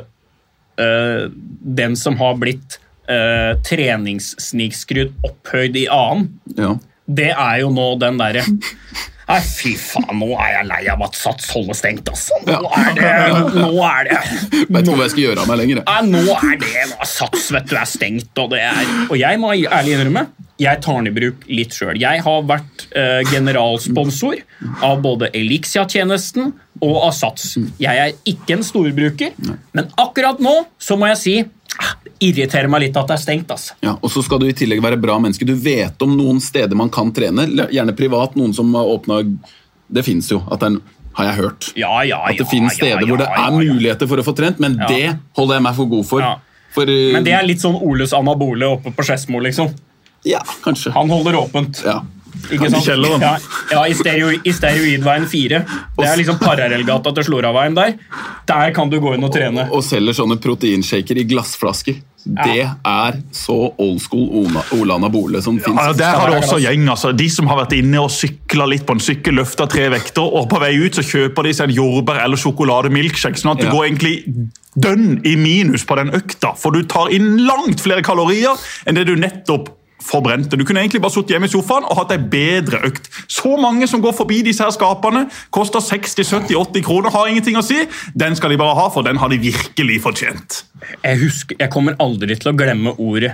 uh, den som har blitt uh, treningssnikskryt opphøyd i annen, Ja. det er jo nå den derre Nei, fy faen, nå er jeg lei av at Sats holder stengt, altså. Nå Ja. er det Nå er det Vet ikke hva jeg skal gjøre av meg lenger. jeg. Nei, nå er det nå, Sats vet du, er stengt, og det er Og jeg må ærlig innrømme, jeg tar den i bruk litt sjøl. Jeg har vært eh, generalsponsor av både Elixia-tjenesten og av Sats. Jeg er ikke en storbruker, men akkurat nå så må jeg si ah, det irriterer meg litt at det er stengt, altså. Ja, og så skal du i tillegg være bra menneske. Du vet om noen steder man kan trene, gjerne privat, noen som har åpnet, det finnes jo, at det er, har jeg hørt. Ja, ja, At det ja, finnes ja, steder ja, hvor det ja, er ja. muligheter for å få trent, men Ja. det holder jeg meg for god for. Ja. for uh, Men det er litt sånn Oles anabole oppe på Skedsmo, liksom. Ja, kanskje. Han holder åpent. Ja. Ikke sant? I kjelleren. Ja, ja i, stereo, i Steroidveien fire. Det er liksom Parallellgata til Sloraveien der. Der kan du gå inn og trene. Og selger sånne proteinshaker i glassflasker. Det er så old school Ola, Ola Anabole som finnes. Ja, der har du også gjeng, altså. De som har vært inne og sykla litt på en sykkel, løfta tre vekter, og på vei ut så kjøper de seg en jordbær- eller sjokolademilkshake, sånn at du Ja. går egentlig dønn i minus på den økta, for du tar inn langt flere kalorier enn det du nettopp forbrente. Du kunne egentlig bare sittet hjemme i sofaen og hatt en bedre økt. Så mange som går forbi disse her skapene, koster seksti, sytti, åtti kroner, har ingenting å si. Den skal de bare ha, for den har de virkelig fortjent. Jeg husker, jeg kommer aldri til å glemme ordet.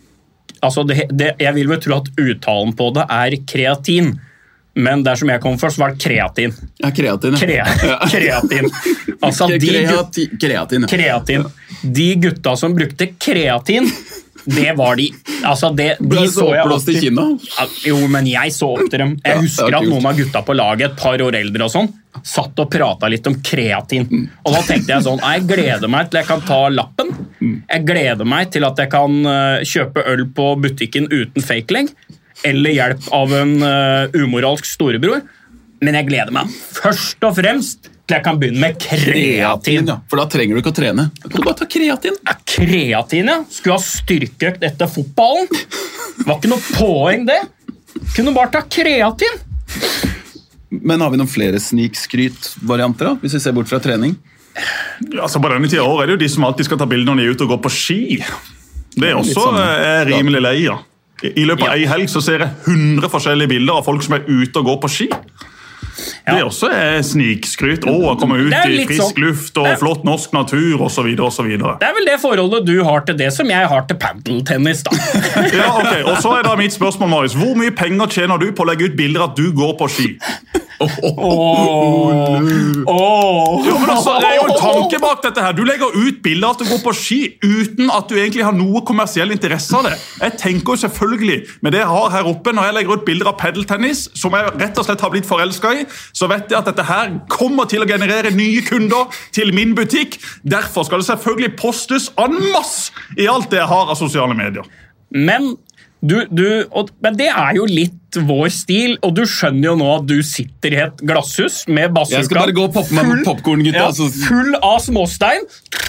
Altså, det, det, jeg vil vel tro at uttalen på det er kreatin. Men der som jeg kom først, var det kreatin. Ja, kreatin. Kre, Ja. kreatin. Altså, de, gut- Kreati, kreatin. Ja. kreatin. De gutta som brukte kreatin, det var de altså det, de Ble det så så jeg oppblåst i alltid- kinna? Ja, Jo, men jeg så opp til dem. Jeg Ja, husker det er at kult. noen av gutta på laget, et par år eldre og sånn, satt og prata litt om kreatin. Og da tenkte jeg sånn, jeg gleder meg til jeg kan ta lappen. Jeg gleder meg til at jeg kan uh, kjøpe øl på butikken uten fake leg, eller hjelp av en uh, umoralsk storebror. Men jeg gleder meg først og fremst til jeg kan begynne med kreatin. Ja. For da trenger du ikke å trene. Da kan du bare ta kreatin. Ja, kreatin, ja. Skulle ha styrkeøkt etter fotballen. Var ikke noe poeng, det. Kunne bare ta kreatin. Men har vi noen flere snikskryt-varianter da, hvis vi ser bort fra trening? Ja, altså På denne tiden av året er det jo de som alltid skal ta bilder når de er ute og går på ski. Det er også sånn, er rimelig lei, ja. I løpet av en helg så ser jeg hundre forskjellige bilder av folk som er ute og går på ski. Det er også er snikskryt. Å, å komme ut i frisk sånn. Luft og flott norsk natur og så videre og så videre. Det er vel det forholdet du har til det som jeg har til paddeltennis, da. Ja, ok. Og så er da mitt spørsmål, Marius. Hvor mye penger tjener du på å legge ut bilder at du går på ski? Åh, åh, åh. Jo, men altså, det er jo en tanke bak dette her. Du legger ut bilder at du går på ski uten at du egentlig har noe kommersiell interesse av det. Jeg tenker jo selvfølgelig, med det jeg har her oppe, når jeg legger ut bilder av paddeltennis, som jeg rett og slett har blitt forelsket i, så vet jeg at dette her kommer til å generere nye kunder til min butikk. Derfor skal det selvfølgelig postes en masse i alt det jeg har av sosiale medier. Men, du, du, og, men det er jo litt vår stil, og du skjønner jo nå at du sitter i et glasshus med bazooka. Jeg skal bare gå og poppe meg med popcorn, gutta. Ja, full av småstein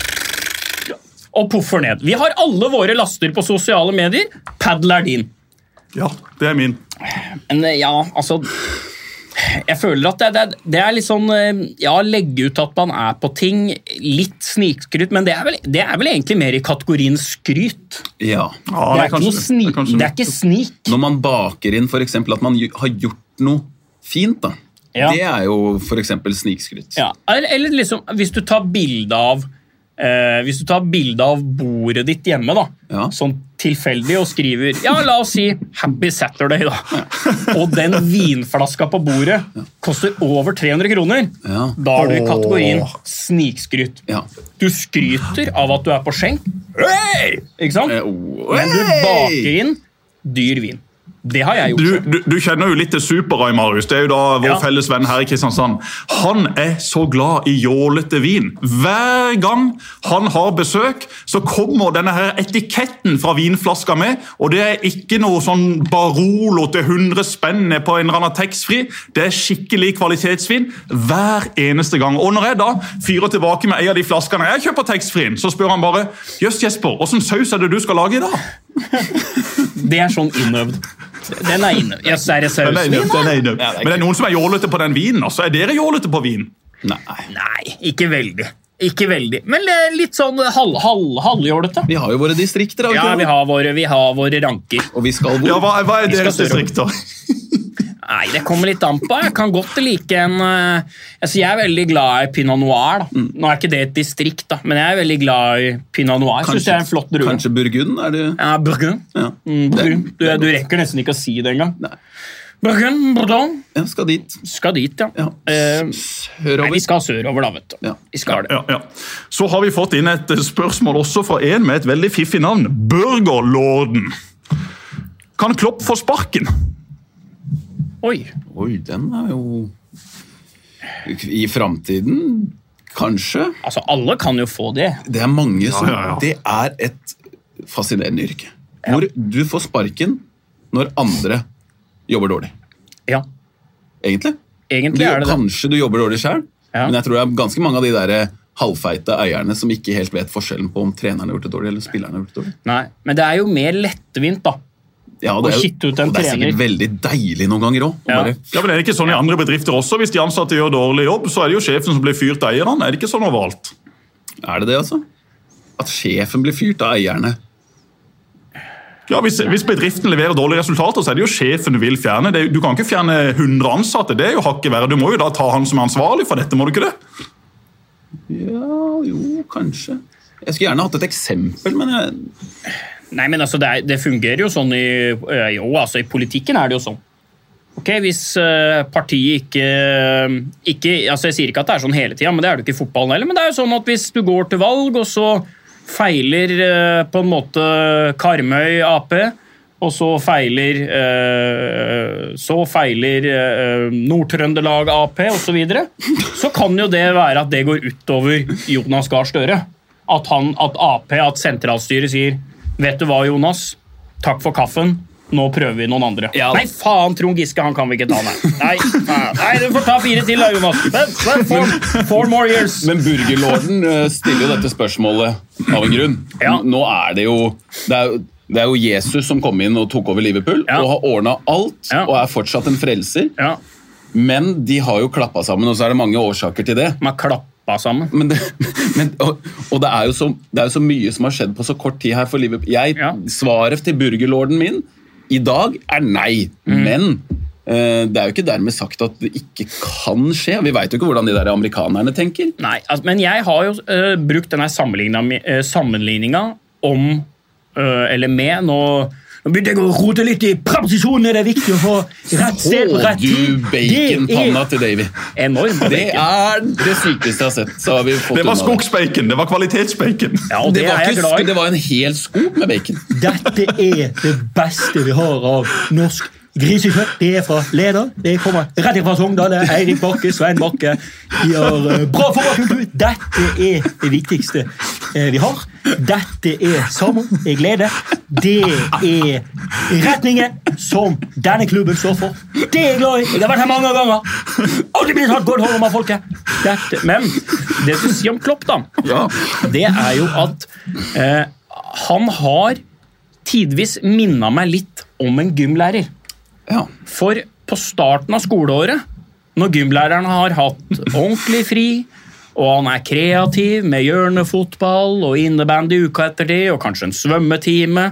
og puffer ned. Vi har alle våre laster på sosiale medier. Paddle er din. Ja, det er min. Men ja, altså... Jeg føler at det, det, det er litt sånn, ja, legge ut at man er på ting, litt snikskryt, men det er vel, det er vel egentlig mer i kategorien skryt. Ja. ja det, er det, er kanskje, snik, det, er det er ikke snik. Når man baker inn for eksempel at man har gjort noe fint, da. Ja. Det er jo for eksempel snikskryt. Ja. Eller, eller liksom, hvis du tar bilde av Eh, hvis du tar bilde av bordet ditt hjemme da, ja. Sånn tilfeldig og skriver, ja, la oss si Happy Saturday da, ja. Og den vinflaska på bordet ja. Koster over tre hundre kroner, ja. Da er du i kategorien snikskryt. Ja. Du skryter av at du er på skjenk, hey! Ikke sant? Men du baker inn dyr vin. Det har jeg gjort. Du, du, du kjenner jo litt til Super-Rai, Marius. Det er jo da vår ja. Felles venn her i Kristiansand. Han er så glad i jålete vin. Hver gang han har besøk, så kommer denne her etiketten fra vinflaska med, og det er ikke noe sånn Barolo til hundre spenn på en eller annen taxfree. Det er skikkelig kvalitetsvin hver eneste gang. Og når jeg da fyrer tilbake med en av de flaskene jeg kjøper taxfree, så spør han bare, «Jøss Jesper, hvordan saus er det du skal lage i dag?» Det er sånn innøvd. Den er innøvd. Yes, er det saus? Den er innøvd, den er innøvd. Ja, det er Men det er noen som er jålete på den vinen. Altså, er dere jålete på vin? Nei. Nei, ikke veldig. Ikke veldig. Men litt sånn halv, halv, halvjålete. Vi har jo våre distrikter. Ja, vi har våre, vi har våre ranker. Og vi skal hvor? Ja, hva, hva er deres distrikter? Nei, det kommer litt an på. Jeg kan godt like en... Altså, jeg er veldig glad i Pinot Noir. Da. Nå er ikke det et distrikt, da, men jeg er veldig glad i Pinot Noir. Kanskje, synes jeg er en flott drue. Kanskje Burgund? Er det... Ja, Burgund. Ja. Mm, Burgund. Du, du rekker nesten ikke å si det engang. Nei. Burgund, Bordeaux. Ja, skal dit. Skal dit, ja. ja. Uh, nei, vi skal sørover, da, vet du. Ja. Vi skal det. Ja, ja. Så har vi fått inn et spørsmål også fra en med et veldig fiffig navn. Burgerlorden. Kan Klopp få sparken? Oi. Oi, den er jo... I fremtiden, kanskje. Altså, alle kan jo få det. Det er mange som... Ja, ja, ja. Det er et fascinerende yrke. Ja. Hvor du får sparken når andre jobber dårlig. Ja. Egentlig. Egentlig du, er det det. Kanskje du jobber dårlig selv, ja. Men jeg tror det er ganske mange av de der halvfeite eierne som ikke helt vet forskjellen på om trenerne har gjort det dårlig eller spillerne har gjort det dårlig. Nei, men det er jo mer lettvint da. Ja, det er, jo, ut en det er sikkert veldig deilig noen ganger også. Ja. Bare... ja, men er det ikke sånn i andre bedrifter også? Hvis de ansatte gjør dårlig jobb, så er det jo sjefen som blir fyrt av eierne. Er det ikke sånn overalt? Er det det, altså? At sjefen blir fyrt av eierne? Ja, hvis, hvis bedriften leverer dårlige resultater, så er det jo sjefen du vil fjerne. Det, du kan ikke fjerne hundre ansatte, det er jo hakket verre. Du må jo da ta han som er ansvarlig for dette, må du ikke det? Ja, jo, kanskje. Jeg skulle gjerne hatt et eksempel, men jeg... Nei, men altså, det, er, det fungerer jo sånn i, jo, altså i politikken er det jo sånn. Ok, hvis uh, partiet ikke, ikke, altså jeg sier ikke at det er sånn hele tiden, men det er det ikke i fotballen heller, men det er jo sånn at hvis du går til valg, og så feiler uh, på en måte Karmøy A P, og så feiler, uh, så feiler uh, Nord-Trøndelag A P, og så videre, så kan jo det være at det går utover Jonas Gahr Støre. At, han, at A P, at sentralstyret sier vet du hva, Jonas? Takk for kaffen. Nå prøver vi noen andre. Ja. Nei, faen, Trond Giske, han kan vi ikke ta, nei. Nei, nei du får ta fire til, da, Jonas. Four, four more years. Men Burgerlorden stiller jo dette spørsmålet av en grunn. Ja. Nå er det jo... Det er, det er jo Jesus som kom inn og tok over Liverpool, ja. Og har ordnet alt, ja. Og er fortsatt en frelser. Ja. Men de har jo klappet sammen, og så er det mange årsaker til det. Man klappa sammen. Men det, men, og, og det, er jo så, det er jo så mye som har skjedd på så kort tid her for Liverpool. Jeg, Ja. Svaret til burgerlorden min i dag er nei, Mm. men eh, det er jo ikke dermed sagt at det ikke kan skje. Vi vet jo ikke hvordan de der amerikanerne tenker. Nei, altså, men jeg har jo uh, brukt denne sammenligninga, uh, sammenligninga om, uh, eller med, nå, nå begynte jeg å rote litt i preposisjonen, det er viktig å få rett sted på Å, rett tid. du baconpanna til Davy. Enorm Det bacon. er det sykeste jeg har sett. Så har vi fått Det var unna skogsbacon, det var kvalitetsbacon. Ja, og Det det, var, er jeg ikke, glad i. det var en hel skog med bacon. Dette er det beste vi har av norsk grisekjøtt. Det er fra Leder. Det kommer rett fra Sogndal. Det er Eirik Bakke, Svein Bakke. De har uh, bra fotballkultur. Dette er det viktigste uh, vi har. Dette er sammen er glede. Det er retningen som denne klubben står for. Det er jeg glad i. Jeg har vært her mange ganger. Aldri blitt hatt godt hold om av folket. Dette. Men det du sier om Klopp, da, Ja. det er jo at uh, han har tidvis minnet meg litt om en gymlærer. Ja. For på starten av skoleåret, når gymlæreren har hatt ordentlig fri, og han er kreativ med hjørnefotball og innebandy uka etter det, og kanskje en svømmetime,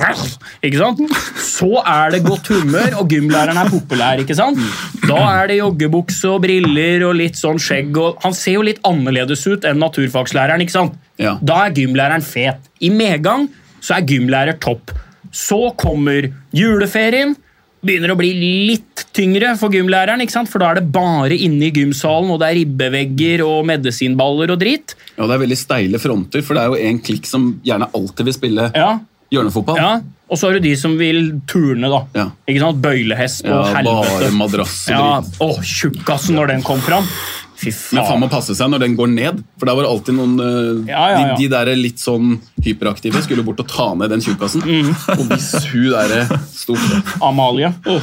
ikke sant? Så er det godt humør, og gymlæreren er populær, ikke sant? Da er det joggebukse og briller og litt sånn skjegg, og han ser jo litt annerledes ut enn naturfagslæreren, ikke sant? Ja. Da er gymlæreren fet. I medgang så er gymlærer topp. Så kommer juleferien, begynner å bli litt tyngre for gymlæreren, ikke sant? For da er det bare inne i gymsalen, og det er ribbevegger og medisinballer og dritt. Ja, det er veldig steile fronter, for det er jo en klikk som gjerne alltid vil spille Ja, hjørnefotball. ja. Og så er det de som vil turne, da. Ja. Ikke sant? Bøylehest og Ja, bare helvete. madrass og Ja, dritt. åh, tjukkassen når den kom fram. Fy Men faen må faen. passe seg når den går ned, for der var det alltid noen øh, Ja, ja, ja. De, de der litt sånn hyperaktive skulle bort og ta ned den tjukkassen. Mm. Og hvis hun der sto Amalie. Åh.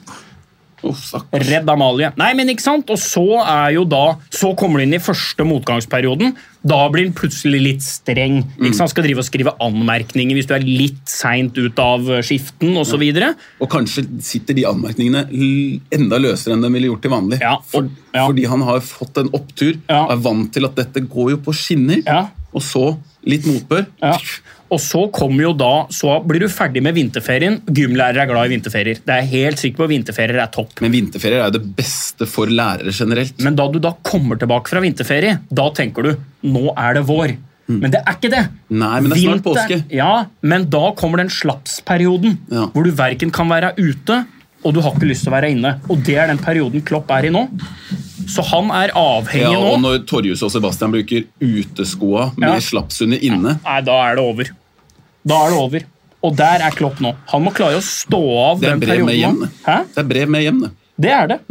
Åh, stakkars. Redd Amalie. Nei, men ikke sant? Og så er jo da, så kommer du inn i første motgangsperioden. Da blir den plutselig litt streng. Ikke sant? Skal drive og skrive anmerkninger hvis du er litt sent ut av skiften og så videre. Og kanskje sitter de anmerkningene l- enda løsere enn de ville gjort til vanlig. Ja, For, og- ja. Fordi han har fått en opptur, Ja. og er vant til at dette går jo på skinner, Ja. og så litt motbør. Ja. Og så kommer jo da, så blir du ferdig med vinterferien. Gymlærere er glad i vinterferier. Det er jeg helt sikker på, vinterferier er topp. Men vinterferier er jo det beste for lærere generelt. Men da du da kommer tilbake fra vinterferie, da tenker du, nå er det vår. Men det er ikke det. Nei, men det er snart Vinter- påske. Ja, men da kommer den slapsperioden, Ja. hvor du hverken kan være ute, og du har ikke lyst til å være inne. Og det er den perioden Klopp er i nå. Så han er avhengig Ja, og nå. når Torjus og Sebastian bruker uteskoa med Ja. slapsunder inne, Nei, da er det over. Da er det over. Og der er Klopp nå. Han må klare å stå av det er den brev med perioden hjem. nå. det. Hæ? Det er brev med hjem, det. Det er det.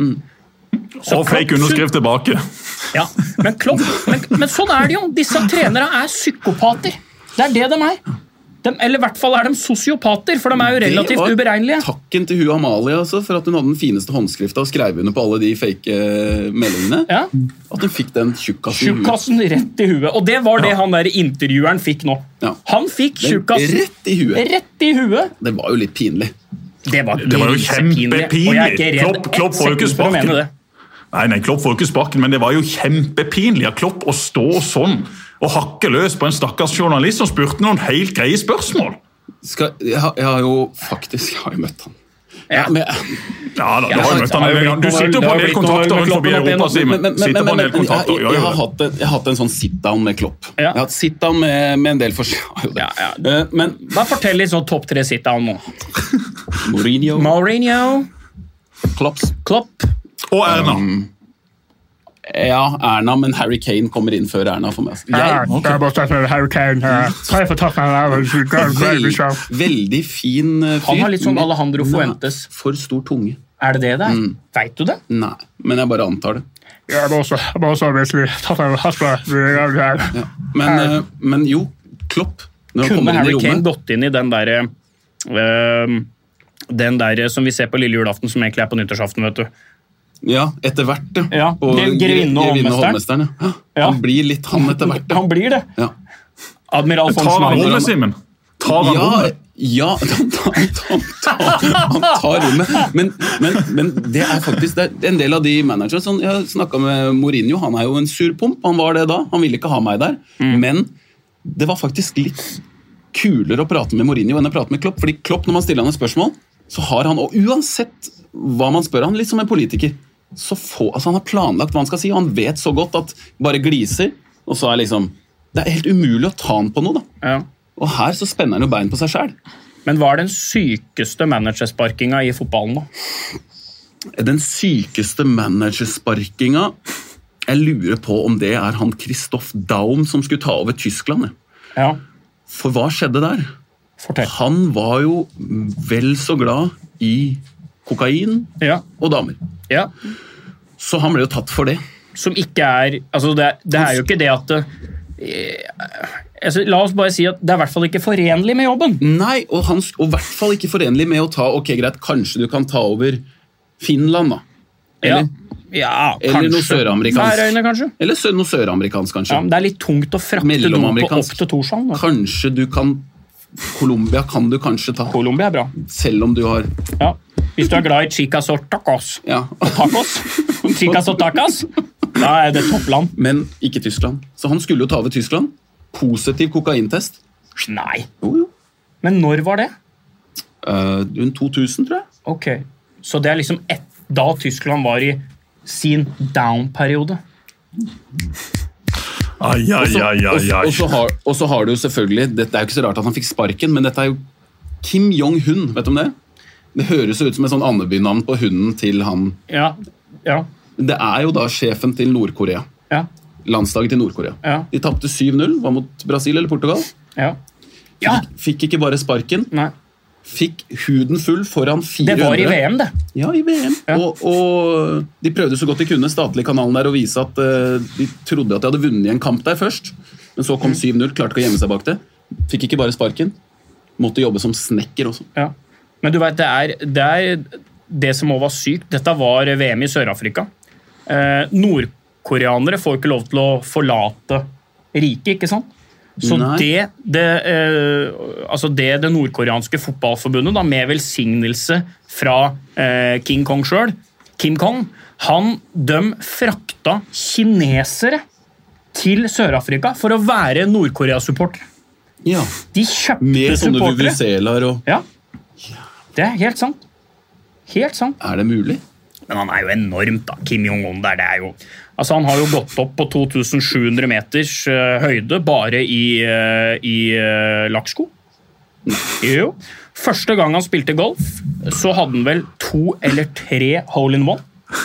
Så Og fake Klopp- underskrift tilbake. Ja, men, Klopp, men, men sånn er det jo. Disse trenere er psykopater. Det er det de er. De, eller i hvert fall er de sosiopater, for de er jo relativt Det var uberegnelige. Takken til hun Amalie altså, for at hun hadde den fineste håndskrifta og skrev under på alle de fake eh, meldingene. Ja. At hun fikk den tjukkassen i huet. Tjukkassen rett i huet. Og det var det han der intervjueren fikk nå. Ja. Han fikk Den tjukkassen rett i huet. rett i huet. Det var jo litt pinlig. Det var, Det var jo grisepinlig, kjempepinlig. Og jeg er ikke redd Klopp- Klopp ett får jo ikke sekund for å sparken. mene det. Nei, nei, Klopp får jo ikke sparken, men det var jo kjempepinlig av Klopp å stå sånn og hakke løs på en stakkars journalist som spurte noen helt greie spørsmål. Skal, jeg, har, jeg har jo faktisk jeg har jo møtt han. Ja. Men, Ja da, du Ja, har jo møtt han en gang. Du sitter jo på en del kontrakter rundt forbi Europa, Simen. men, men, men, Sitter på en men, del men jeg, kontrakter, jeg, gjør jeg, jo har det. hatt en, jeg har hatt en sånn sit-down med Klopp. Ja. Jeg har hatt sit-down med, med en del forskjell. Ja, ja. Eh, Men Bare fortell litt sånn topp tre sit-down nå. Mourinho, Mourinho, Klopps. Klopp. Og Erna. Ja, Erna, men Harry Kane kommer inn før Erna for meg. Jeg, veld, veldig fin eh, fyr. Han har litt sånn men- Alejandro Fuentes. Nei, for stor tunge. Er det det der? Vet du det? Nei, men jeg bare antar det. Ja. Men, eh, men jo, Klopp. Når han Kunne kommer inn i Harry Kane rommet. gått inn i den der, øh, den der som vi ser på lille julaften, som egentlig er på nyttårsaften, vet du? Ja, etter hvert. Ja. Ja, På Grevinne og Grevinne Hovmesteren. Ja. Ja. Han blir litt han etter hvert. Ja. Han blir det. Ja. Admiral von Tar han Schneider. rommet, Simen? Tar han Ja, rommet? Ja, han tar, han tar, han tar rommet. Men, men, men det er faktisk det er en del av de managerne. Sånn, jeg snakket med Mourinho, han er jo en surpomp. Han var det da, han ville ikke ha meg der. Mm. Men det var faktisk litt kulere å prate med Mourinho enn å prate med Klopp. Fordi Klopp, når man stiller han et spørsmål, så har han, og uansett hva man spør han, litt som en politiker, så få, altså han har planlagt hva han skal si, og han vet så godt at bare gliser, og så er liksom, det er helt umulig å ta han på noe da. Ja. Og her så spenner han jo bein på seg selv. Men hva er den sykeste managersparkinga i fotballen da? Den sykeste managersparkinga, jeg lurer på om det er han Christoph Daum som skulle ta over Tyskland. Ja. For hva skjedde der? Fortell. Han var jo vel så glad i kokain ja. og damer. Ja. Så han ble jo tatt for det. Som ikke er, altså det, det er jo ikke det at det, Altså, la oss bare si at det er i hvert fall ikke forenlig med jobben. Nei, og, han, og i hvert fall ikke forenlig med å ta, ok greit, kanskje du kan ta over Finland da. Eller, ja, ja, eller noe søramerikansk. Færøyene, kanskje. Eller sø, noe søramerikansk, kanskje. Ja, men det er litt tungt å frakte noe opp til Torshavn. Kanskje du kan, Colombia kan du kanskje ta. Colombia er bra. Selv om du har... Ja, hvis du er glad i chicas og tacos. Ja. Og tacos. Chicas og tacos. Da er det toppland. Men ikke Tyskland. Så han skulle jo ta over Tyskland. Positiv kokaintest. Nei. Jo, jo. Men når var det? Uh, rundt to tusen, tror jeg. Ok. Så det er liksom et, da Tyskland var i sin down-periode. Ai, ai, ai, ai, ai. Og så har, og så har du jo selvfølgelig, dette er jo ikke så rart at han fikk sparken, men dette er jo Kim Jong-un, vet du om det? Det høres ut som et sånn Andeby-navn på hunden til han. Ja, ja. Det er jo da sjefen til Nord-Korea. Ja. Landslaget til Nord-Korea. Ja. De tappte syv null, var mot Brasil eller Portugal. Ja. Ja. Fikk, fikk ikke bare sparken. Nei. Fikk huden full foran fire hundre. Det var i V M, det. Ja, i V M. Ja. Og, og de prøvde så godt de kunne, statlig kanalen der, å vise at uh, de trodde at de hadde vunnet en kamp der først. Men så kom syv null, klarte ikke å gjemme seg bak det. Fikk ikke bare sparken. Måtte jobbe som snekker også. Ja. Men du vet, det er det, er det som også var sykt. Dette var V M i Sør-Afrika. Eh, Nordkoreanere får ikke lov til å forlate riket, ikke sant? Så det det, eh, altså det det nordkoreanske fotballforbundet, da, med velsignelse fra eh, King Kong selv, Kim Kong, han de frakta kinesere til Sør-Afrika for å være Nordkorea-supporter. Ja. De kjøpte med sånne supportere. vuvuzeler og... Ja, det er helt sant. Helt sant. Er det mulig? Men han er jo enormt, da. Kim Jong-un der, det er jo... Altså, han har jo gått opp på to tusen sju hundre meters uh, høyde bare i, uh, i uh, lakksko. Jo. Første gang han spilte golf, så hadde han vel to eller tre hole in one.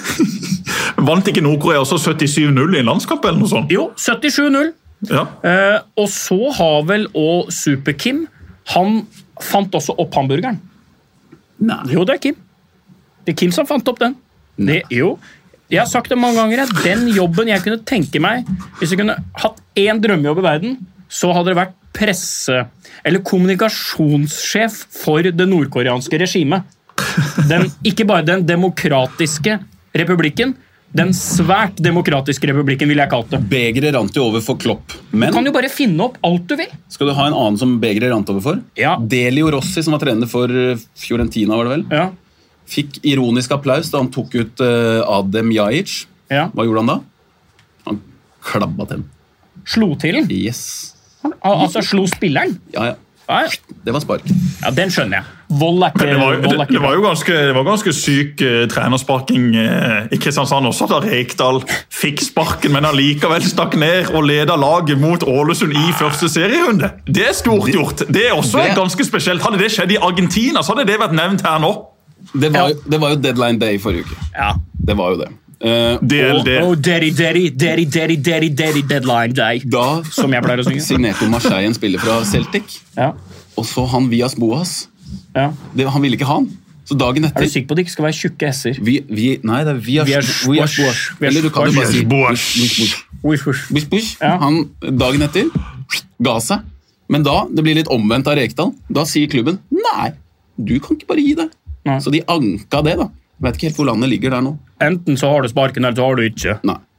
Vant ikke Nordkorea også syttisju null i en landskamp eller noe sånt? Jo, syttisju null. Ja. Uh, og så har vel også Super Kim, han fant også opp hamburgeren. Nei. Jo, det er Kim. Det er Kim som fant opp den. Det, jo. Jeg har sagt det mange ganger, at den jobben jeg kunne tenke meg, hvis jeg kunne hatt en drømmejobb i verden, så hadde det vært presse- eller kommunikasjonssjef for det nordkoreanske regimet. Den, ikke bare den demokratiske republikken, den svært demokratiske republikken vil jeg kalt det. Begeret rant jo over for Klopp, men... Du kan jo bare finne opp alt du vil. Skal du ha en annen som begeret rant over for? Ja. Delio Rossi, som var trener for Fiorentina, var det vel? Ja. Fikk ironisk applaus da han tok ut uh, Adem Jajic. Ja. Hva gjorde han da? Han klabba til den. Slo til den? Yes. Al altså slo spilleren? Ja, ja. Ja, ja. Det var spark. Ja, den skjønner jeg. Vold er ikke... Det var, vold er det, ikke det var jo ganske, det var ganske syk uh, trenersparking uh, i Kristiansand også, da Rekdal fikk sparken, men allikevel stakk ned og ledet laget mot Ålesund i første serierunde. Det er stort gjort. Det er også det, ganske spesielt. Hadde det skjedd i Argentina, så hadde det vært nevnt her nå. Det var, det var jo deadline day forrige uke. Ja. Det var jo det. Uh, D L D. Oh, daddy, daddy, daddy, daddy, daddy, daddy, deadline day. Da Som jeg pleier å synge. signerte Marseille en spiller fra Celtic, Ja. og så han Vias Boas. Ja. Det, han ville ikke ha han. Så dagen Er etter... du sikker på at det ikke skal være tjukke s-er? Vi, vi, nei, det er Vias, Vias Vias Boas. Eller du kan jo bare si Boas. Bush, Bush, Uish, uish. Bush, Bush. Ja. Han dagen etter ga seg. Men da, det blir litt omvendt av Rekdal, da sier klubben, nei, du kan ikke bare gi deg. Nei. Så de anka det da. Jeg vet ikke helt hvor landet ligger der nå. Enten så har du sparken, eller så har du ikke. Nei.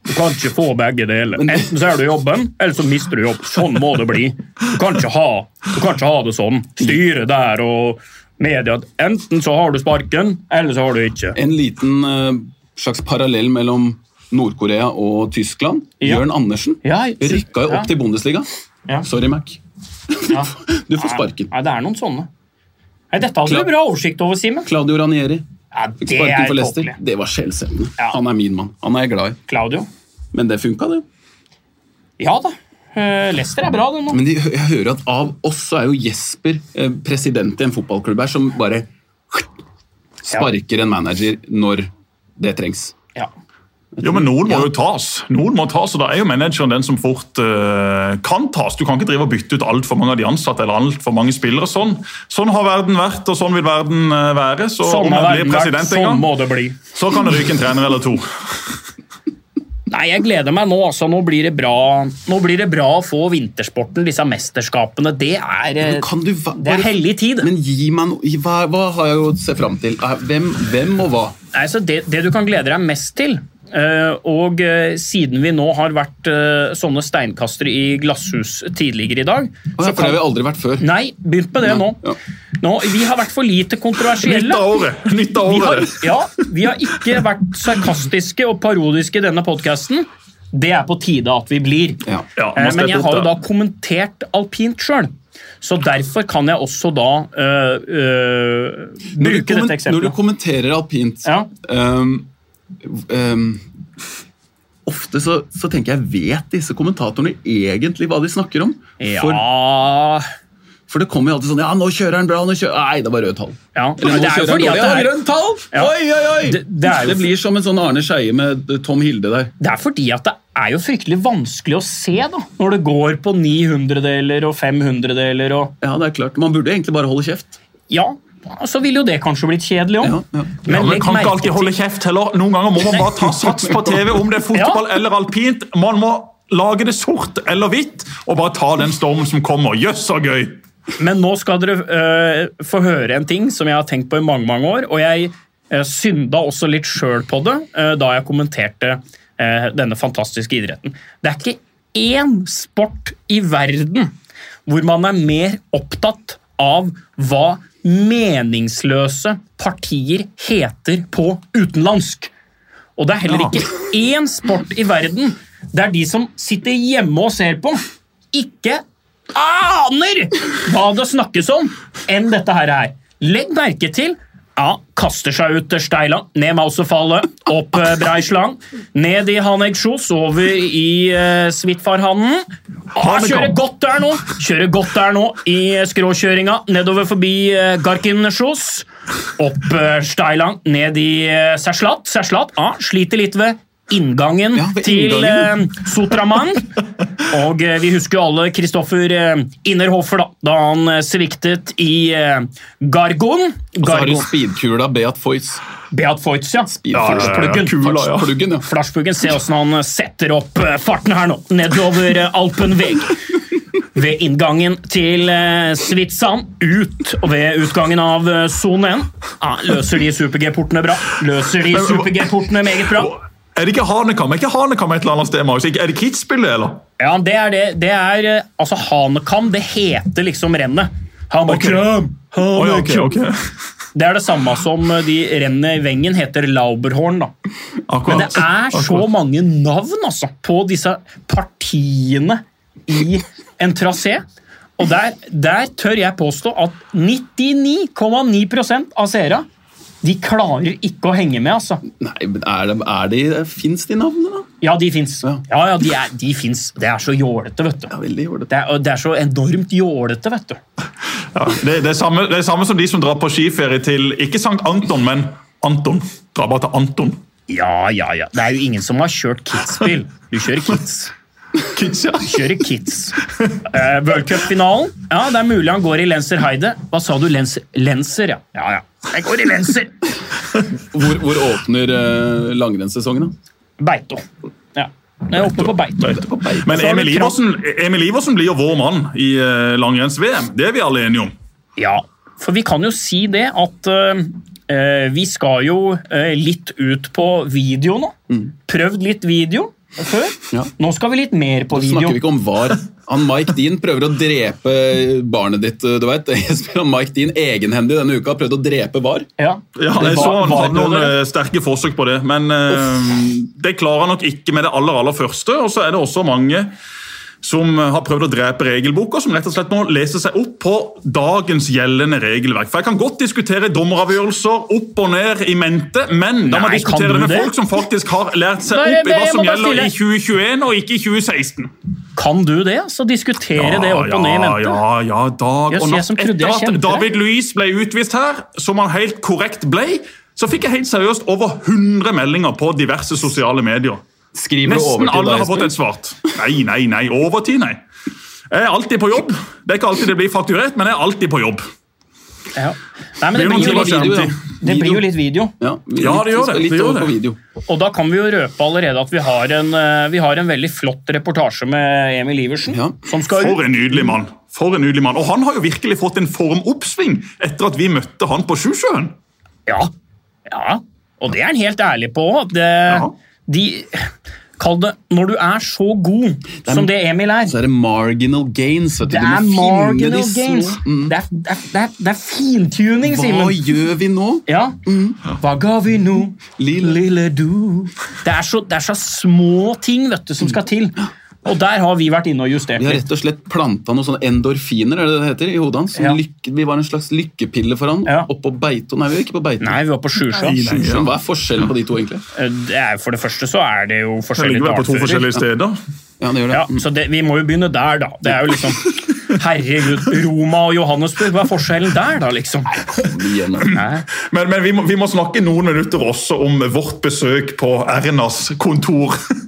Du kan ikke få begge deler. Enten så er du i jobben, eller så mister du jobb. Sånn må det bli. Du kan ikke ha, du kan ikke ha det sånn. Styre der og media. Enten så har du sparken, eller så har du ikke. En liten uh, slags parallell mellom Nord-Korea og Tyskland. Ja. Jørn Andersen Ja, rykka jo opp ja. til Bundesliga. Ja. Sorry, Mac. Ja. Du får sparken. Nei, det er noen sånne. Nei, dette hadde Klar. du bra oversikt over, Simen. Claudio Ranieri. Ja, Fikk det sparken er for Leicester. tåpelig. Det var skjellsettende. Ja. Han er min mann. Han er jeg glad i. Claudio. Men det funka, det. Ja da. Uh, Leicester er bra, det nå. Men de, jeg hører at av oss så er jo Jesper eh, president i en fotballklubb her som bare sparker en manager når det trengs. Ja. Jo, men noen må Ja. jo tas. Noen må tas, og da er jo manageren den som fort uh, kan tas. Du kan ikke drive og bytte ut alt for mange av de ansatte eller alt for mange spillere. Sånn, sånn har verden vært, og sånn vil verden uh, være. Så Sånn om har jeg blir verden vært, president en sånn gang, må det bli. så kan det ryke en trener eller to. Nei, jeg gleder meg nå, altså. Nå blir det bra, nå blir det bra å få vintersporten, disse mesterskapene. Det er, eh, Men kan du va- det er bare- hellig tid. Men gi meg noe. Hva, hva har jeg jo sett fram til? Eh, Hvem, hvem og hva? Nei, så det, det du kan glede deg mest til, eh, og eh, siden vi nå har vært eh, sånne steinkastere i glasshus tidligere i dag, Å, ja, for det har vi aldri vært før. Nei, begynt med det nå. Ja. nå. Vi har vært for lite Nytt kontroversielle. av året! Nytt av Vi har, året! ja, vi har ikke vært sarkastiske og parodiske i denne podcasten. Det er på tide at vi blir. Ja. Ja, Eh, må Men jeg steppe har jo opp da der. kommentert alpint selv. Så derfor kan jeg også da øh, øh, Når du, bruke komment- dette når du eksempelet. kommenterer alpint Ja. um, um, Ofte så, så tenker jeg, vet disse kommentatorene egentlig hva de snakker om? For, Ja, for det kommer jo alltid sånn, ja, nå kjører han bra, nå kjører Nei, det var rødt tall. ja. Eller, Men nå det er jo kjører han fordi at dårlig, det ja, er, grønt tall! Ja. Oi, oi, oi! Det- det er jo- det blir som en sånn Arne Scheie med eh, Tom Hilde der. det er fordi at det er jo fryktelig vanskelig å se da, når det går på ni hundredeler og fem hundredeler og Ja, det er klart. Man burde egentlig bare holde kjeft. ja, så vil jo det kanskje blitt kjedelig også. Ja, ja. Ja, men legg kan merke ikke alltid til- holde kjeft heller. Noen ganger må man bare ta sats på T V, om det er fotball eller alpint. Man må lage det sort eller hvitt, og bare ta den stormen som kommer. Jøss, så gøy! Men nå skal dere øh, få høre en ting som jeg har tenkt på i mange, mange år, og jeg øh, synda også litt selv på det øh, da jeg kommenterte øh, denne fantastiske idretten. Det er ikke én sport i verden hvor man er mer opptatt av hva meningsløse partier heter på utenlandsk. Og det er heller Ja. ikke én sport i verden der de som sitter hjemme og ser på, ikke aner hva det snakkes om enn dette her er. Legg merke til, ja, kaster seg ut Steiland, ned Mausefallet, opp eh, Breislang, ned i Hanegsjos, over i eh, Svitfarhanen. Ah, kjører godt der nå, kjører godt der nå i skråkjøringa, nedover forbi eh, Garkinsjos, opp eh, Steiland, ned i eh, Serslat, Serslat, ah, sliter litt ved inngangen Ja, ved til inngangen. eh, Sotramann. Og eh, vi husker jo alle Kristoffer eh, Innerhofer da, da han eh, sviktet i eh, Gargon. Og så har du Gargon. speedkula Beat Foyts. Beat Foyts, ja. Ja, Flashpluggen. kula, ja. Fartspluggen, ja. Flashpluggen, se hvordan han setter opp eh, farten her nå, nedover eh, Alpenveg. Ved inngangen til eh, Svitsan, ut og ved utgangen av eh, zone én. Ja, løser de Super G-portene bra. Løser de Super G-portene meget bra. Er det ikke Hanekam? Er ikke Hanekam et eller annet sted, Marius? Er det Kitzbühel, eller? Ja, det er det. Det er, eh, altså, Hanekam, det heter liksom rennet. Hanekam, Å, ja, ok, Hanekam. ok. Det er det samme som eh, de rennene i Wengen heter Lauberhorn, da. Akkurat. Men det er så Akkurat. mange navn altså, på disse partiene i en trasé. Og der, der tør jeg påstå at nittini komma ni prosent av seere de klarer ikke å henge med. altså. Nei, men er det, er det, finnes de navnene, da? Ja, de fins. Ja. Ja, ja, de, er, de fins. Det er så jålete, vet du. Ja, veldig jålete. Det er, og det er så enormt jålete, vet du. Ja, det, det, er samme, det er samme som de som drar på skiferie til ikke Sankt Anton, men Anton. Drar bare til Anton. Ja, ja, ja. Det er jo ingen som har kjørt Kids-bil. Du kjører Kids. Kids, ja. Kjører Kids. Uh, World Cup-finalen. Ja, det er mulig han går i Lenser Heide. Hva sa du? Lenser? Lenser, ja. Ja, ja. Jeg går i Lenser. Hvor, hvor åpner uh, langrennssesongen, da? Beito. Ja. Jeg åpner på Beito. Men Så har Emil vi Kram- Iversen, Emil Iversen blir jo vår mann i uh, langrenns-V M. Det er vi alle enige om. Ja, for vi kan jo si det at uh, uh, vi skal jo uh, litt ut på video nå. Prøvd litt video. før. Ja. Nå skal vi litt mer på Nå video. snakker vi ikke om var. Han Mike Dean prøver å drepe barnet ditt, du vet. Han Mike Dean egenhendig denne uka har prøvd å drepe var. Ja, Ja, Det jeg så var- han var hadde noen det? eh, sterke forsøk på det, men eh, det klarer han nok ikke med det aller, aller første. Og så er det også mange som har prøvd å drepe regelboka, som rett og slett må lese seg opp på dagens gjeldende regelverk. For jeg kan godt diskutere dommeravgjørelser opp og ned i mente, men da må Nei, jeg diskutere kan du det med det? folk som faktisk har lært seg Bare- opp i hva jeg som må bare gjelder i stille. tjue tjueen og ikke i tjue seksten. Kan du det? Så diskutere det opp og ned i mente? Ja, ja, dag Jøss, og jeg natt. som trodde jeg Etter at kjente det. David Luiz ble utvist her, som han helt korrekt ble, så fikk jeg helt seriøst over hundre meldinger på diverse sosiale medier. Skriver du Nesten overtid alle da, har fått Jesper? et svart. Nei, nei, nei. Overtid, nei. Jeg er alltid på jobb. Det er ikke alltid det blir fakturert, men jeg er alltid på jobb. Ja. Nei, men det Det blir blir, noen jo timer litt, Video, da. skjermtid. det blir jo litt video. Ja, vi, Ja, det gjør det, Litt det gjør over det. på video. Og da kan vi jo røpe allerede at vi har en, eh, vi har en veldig flott reportasje med Emil Iversen. Ja. Som skal ut. For en nydelig mann. For en nydelig mann. Og han har jo virkelig fått en formoppsving etter at vi møtte han på Sjusjøen. Ja. ja. Og det er han helt ærlig på. Det, Ja. de, kall det, når du er så god som det Emil er, Så er det marginal gains. Vet du. det Du må er finne marginal de små- gains. Mm. Det er, det er, det er, det er fintuning, Hva Simen. gjør vi nå? Ja. Hva ga vi nå, Lille. lille du? Det er, så, det er så små ting, vet du, som skal til. Og der har vi vært inne og justert Vi har litt. rett og slett planta noen sånne endorfiner er det det heter, i hodet hans. Som Ja. lykke, vi var en slags lykkepille for han. Ja. Oppå Beito. Nei, vi er ikke på Beito. Nei, vi var på Sjusjø. Nei, nei. Sjusjøen, Hva er forskjellen på de to, egentlig? Det er, for det første så er det jo Det forskjellige ligger vel på to dalfører. forskjellige steder. Ja, det gjør det. Ja, så det, vi må jo begynne der, da. Det er jo liksom Herregud, Roma og Johannesburg, hva er forskjellen der, da, liksom? Igjen. Nei. Men, men vi, må, vi må snakke noen minutter også om vårt besøk på Ernas kontor.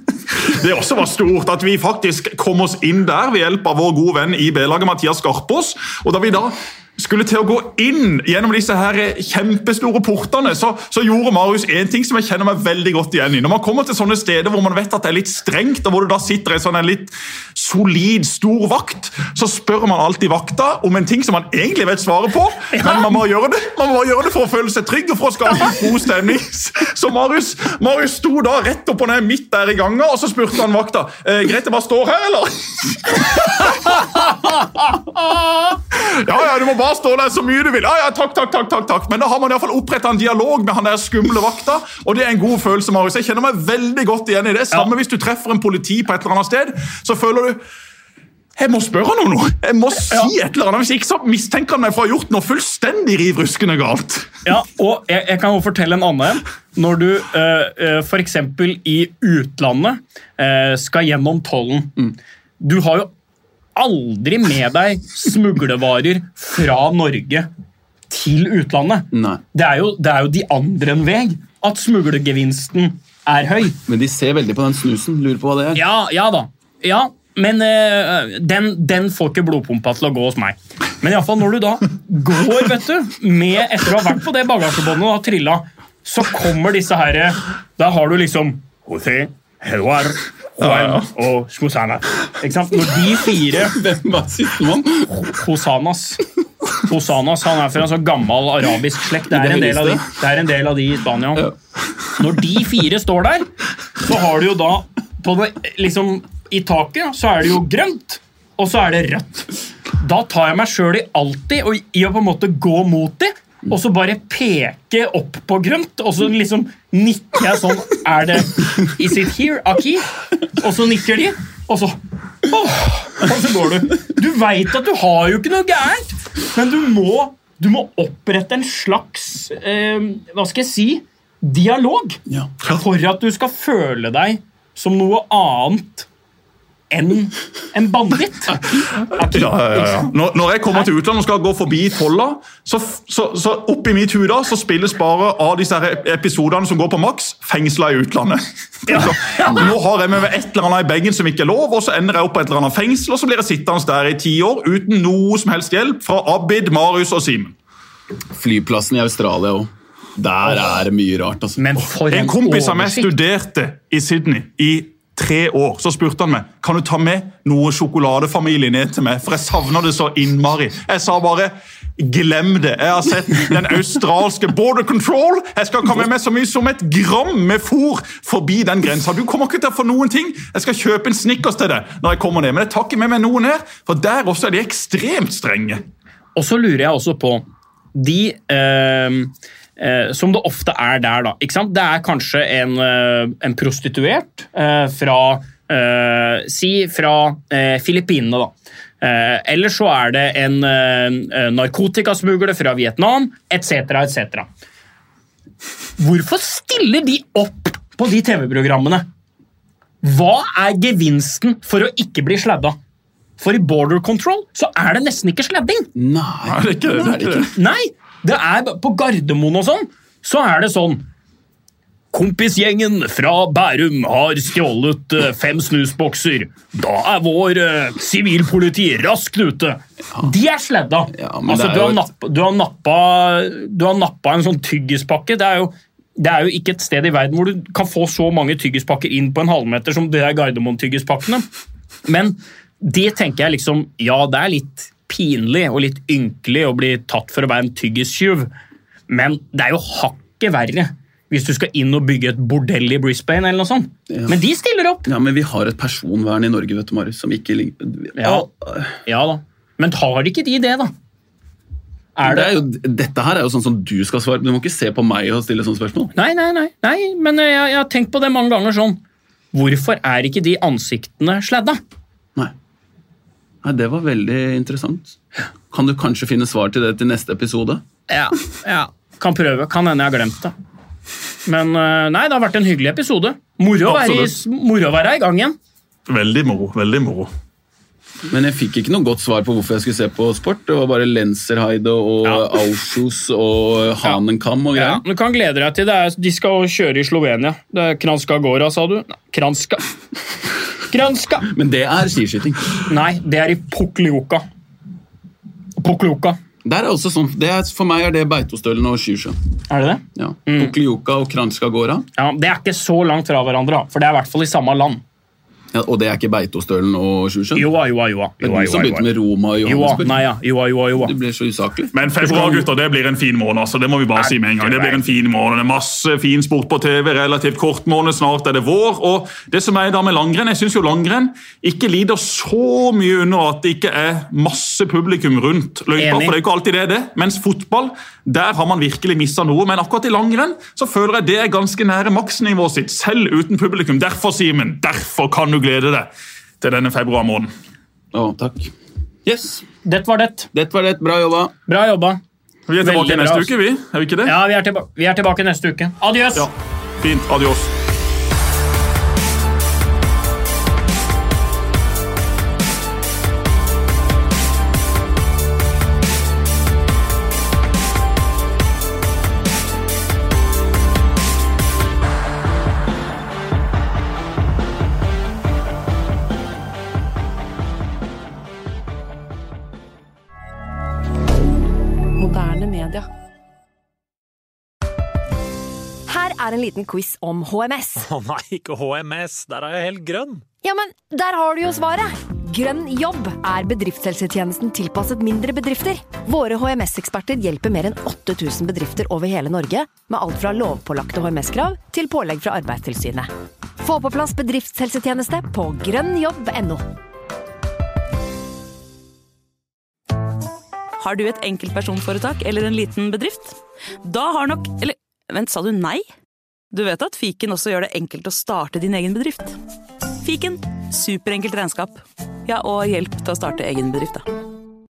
Det også var stort at vi faktisk kom oss inn der ved hjelp av vår gode venn i B-laget Mathias Skarpås. Og da vi da skulle til å gå inn gjennom disse her kjempestore portene, så, så gjorde Marius en ting som jeg kjenner meg veldig godt igjen i. Når man kommer til sånne steder hvor man vet at det er litt strengt, og hvor det da sitter en sånn en litt solid, stor vakt, så spør man alltid vakta om en ting som man egentlig vet svaret på, men man må gjøre det Man må gjøre det for å føle seg trygg og for å skape en god stemning. Så Marius, Marius sto da rett opp og ned midt der i gangen, og så spurte han vakta eh, greit det bare står her, eller? Ja, ja, du må bare stå der så mye du vil. Ja, ja, takk, takk, takk, takk, takk. Men da har man i hvert fall opprettet en dialog med han der skumle vakta, og det er en god følelse, Marius. Jeg kjenner meg veldig godt igjen i det. Samme hvis du treffer en politi på et eller annet sted, så føler du jeg må spørre han om noe. Jeg må si et eller annet. Hvis ikke så mistenker han meg for å ha gjort noe fullstendig rivruskende galt. Ja, og jeg, jeg kan jo fortelle en annen. Når du øh, øh, for eksempel i utlandet øh, skal gjennom tollen, Mm. du har jo aldri med deg smuglevarer fra Norge til utlandet. Nei. Det er jo, det er jo de andre en vei at smuglergevinsten er høy. Men de ser veldig på den snusen. Lurer på hva det er. Ja, ja da. Ja, men øh, den, den får ikke blodpumpa til å gå hos meg. Men i alle fall når du da går, vet du, med, etter å ha vært på det bagasjebåndet og har trillet, så kommer disse her, da har du liksom José, Eduard, Juan og Hosanas. Ikke sant? Når de fire Hvem var sistemann? Hosanas. Hosanas, han er fra en sånn gammel arabisk slekt. Det er en del av de, det er en del av de i Spania. Ja. Når de fire står der, så har du jo da på det, liksom, i taket så er det jo grønt, og så er det rødt. Da tar jeg meg selv i alltid og i å på en måte gå mot det, og så bare peke opp på grønt, og så liksom nikker jeg sånn, er det is it here, Aki? Og så nikker de, og så åh, og så går du. Du vet at du har jo ikke noe gærent, men du må, du må opprette en slags, eh, hva skal jeg si, dialog, Ja. for at du skal føle deg som noe annet enn en banditt. Aki, Ja, ja, ja. Når, når jeg kommer til utlandet og skal gå forbi tolla, så, så, så oppi mitt hud da, så spilles bare av disse her episodene som går på maks, fengsla i utlandet. Ja. Så, nå har jeg med meg et eller annet i baggen som ikke er lov, og så ender jeg opp på et eller annet fengsel, og så blir jeg sittende der i ti år uten noe som helst hjelp fra Abid, Marius og Simen. Flyplassen i Australia også. Der er det mye rart. Altså. Men for en, En kompis av meg oversikt. studerte i Sydney i tre år. Så spurte han meg, kan du ta med noe sjokoladefamilie ned til meg, for jeg savner det så innmari. Jeg sa bare, glem det. Jeg har sett den australske border control. Jeg skal komme med så mye som et gram med fôr forbi den grensa. Du kommer ikke til å få noen ting. Jeg skal kjøpe en Snickers til deg når jeg kommer ned, men jeg tar ikke med meg noen her, for der også er de ekstremt strenge. Og så lurer jeg også på de eh, eh, som det ofte er der da, ikke sant? Det er kanskje en, eh, en prostituert eh, fra, eh, si fra eh, Filippinene da. Eh, eller så er det en eh, narkotikasmugler fra Vietnam, et cetera, et cetera. Hvorfor stiller de opp på de T V-programmene? Hva er gevinsten for å ikke bli sladda? For i border control så er det nesten ikke sladding. Nei, Nei, det er ikke det. det er det ikke. Nei, det er på Gardermoen og sånn, så er det sånn. Kompisgjengen fra Bærum har stjålet uh, fem snusbokser. Da er vår uh, sivilpoliti raskt ute. Ja. De er sledda. Ja, men altså, det er du, har jo napp, du, har nappa, du har nappa en sånn tyggispakke. Det er, jo, det er jo ikke et sted i verden hvor du kan få så mange tyggispakker inn på en halvmeter som det er Gardermoen-tyggispakkene. Men det tenker jeg liksom, ja, det er litt pinlig og litt ynkelig å bli tatt for å være en tyggistyv. Men det er jo hakket verre hvis du skal inn og bygge et bordell i Brisbane eller noe sånt. Ja. Men de stiller opp. Ja, men vi har et personvern i Norge, vet du, Marius, som ikke ligger... Ja. ja da. Men tar ikke de det, da? Er det... det er jo, dette her er jo sånn som du skal svare. Du må ikke se på meg og stille sånne spørsmål. Nei, nei, nei. nei men jeg, jeg har tenkt på det mange ganger sånn. Hvorfor er ikke de ansiktene sledda? Nei. Nei, det var veldig interessant. Kan du kanskje finne svar til det til neste episode? Ja, ja. Kan prøve. Kan hende jeg har glemt det. Men nei, det har vært en hyggelig episode. Moro å være, moro å være i gang igjen. Veldig moro, veldig moro. Men jeg fikk ikke noe godt svar på hvorfor jeg skulle se på sport. Det var bare Lenzerheide og ja. Ausschuss og Hanenkam og greier. Ja, du kan glede deg til det. De skal kjøre i Slovenia. Det er Kranjska Gora, sa du? Kranjska. Kranjska. Men det er skiskyting. Nei, det er i Pokljuka. Pokljuka. Der er også sånn, det er, for meg er det Beitostølen og Sjusjøen. Er det det? Ja, mm. Pokljuka og Kranjska Gora. Ja, det er ikke så langt fra hverandre, for det er i hvert fall i samme land. Ja, og det er ikke Beitostølen og Sjusjøen? Joa, joa, joa. Det er du som begynte med Roma og Johannesburg. Nei, ja. Joa, joa, joa. Det blir så usaklig. Men februar, gutter, det blir en fin måned, altså. Det må vi bare si med en gang. Det blir en fin måned. Det er masse fin sport på T V, relativt kort måned, snart er det vår. Og det som er da med langrenn, jeg synes jo langrenn ikke lider så mye under at det ikke er masse publikum rundt løypa, for det er ikke alltid det det. Mens fotball, der har man virkelig mistet noe. Men akkurat i langrenn så føler jeg det er ganske nære maksnivået sitt, selv uten publikum. Derfor, Simen, derfor kan du glede deg til denne februarmåneden. Å, takk. Yes. Det var det. Det var det. Bra jobba. Bra jobba. Vi er tilbake neste uke, vi. Er vi ikke det? Ja, vi er, tilba- vi er tilbake neste uke. Adios! Ja, fint. Adios. Her er en liten quiz om H M S. Å nei, ikke H M S, der er jeg helt grønn. Ja, men der har du jo svaret. Grønn jobb er bedriftshelsetjenesten tilpasset mindre bedrifter. Våre H M S-eksperter hjelper mer enn åtte tusen bedrifter over hele Norge med alt fra lovpålagte H M S-krav til pålegg fra Arbeidstilsynet. Få på plass bedriftshelsetjeneste på grønnjobb punktum no. Har du et enkeltpersonforetak eller en liten bedrift? Da har nok... Eller, vent, sa du nei? Du vet at Fiken også gjør det enkelt å starte din egen bedrift. Fiken, superenkelt regnskap. Ja, og hjelp til å starte egen bedrift, da.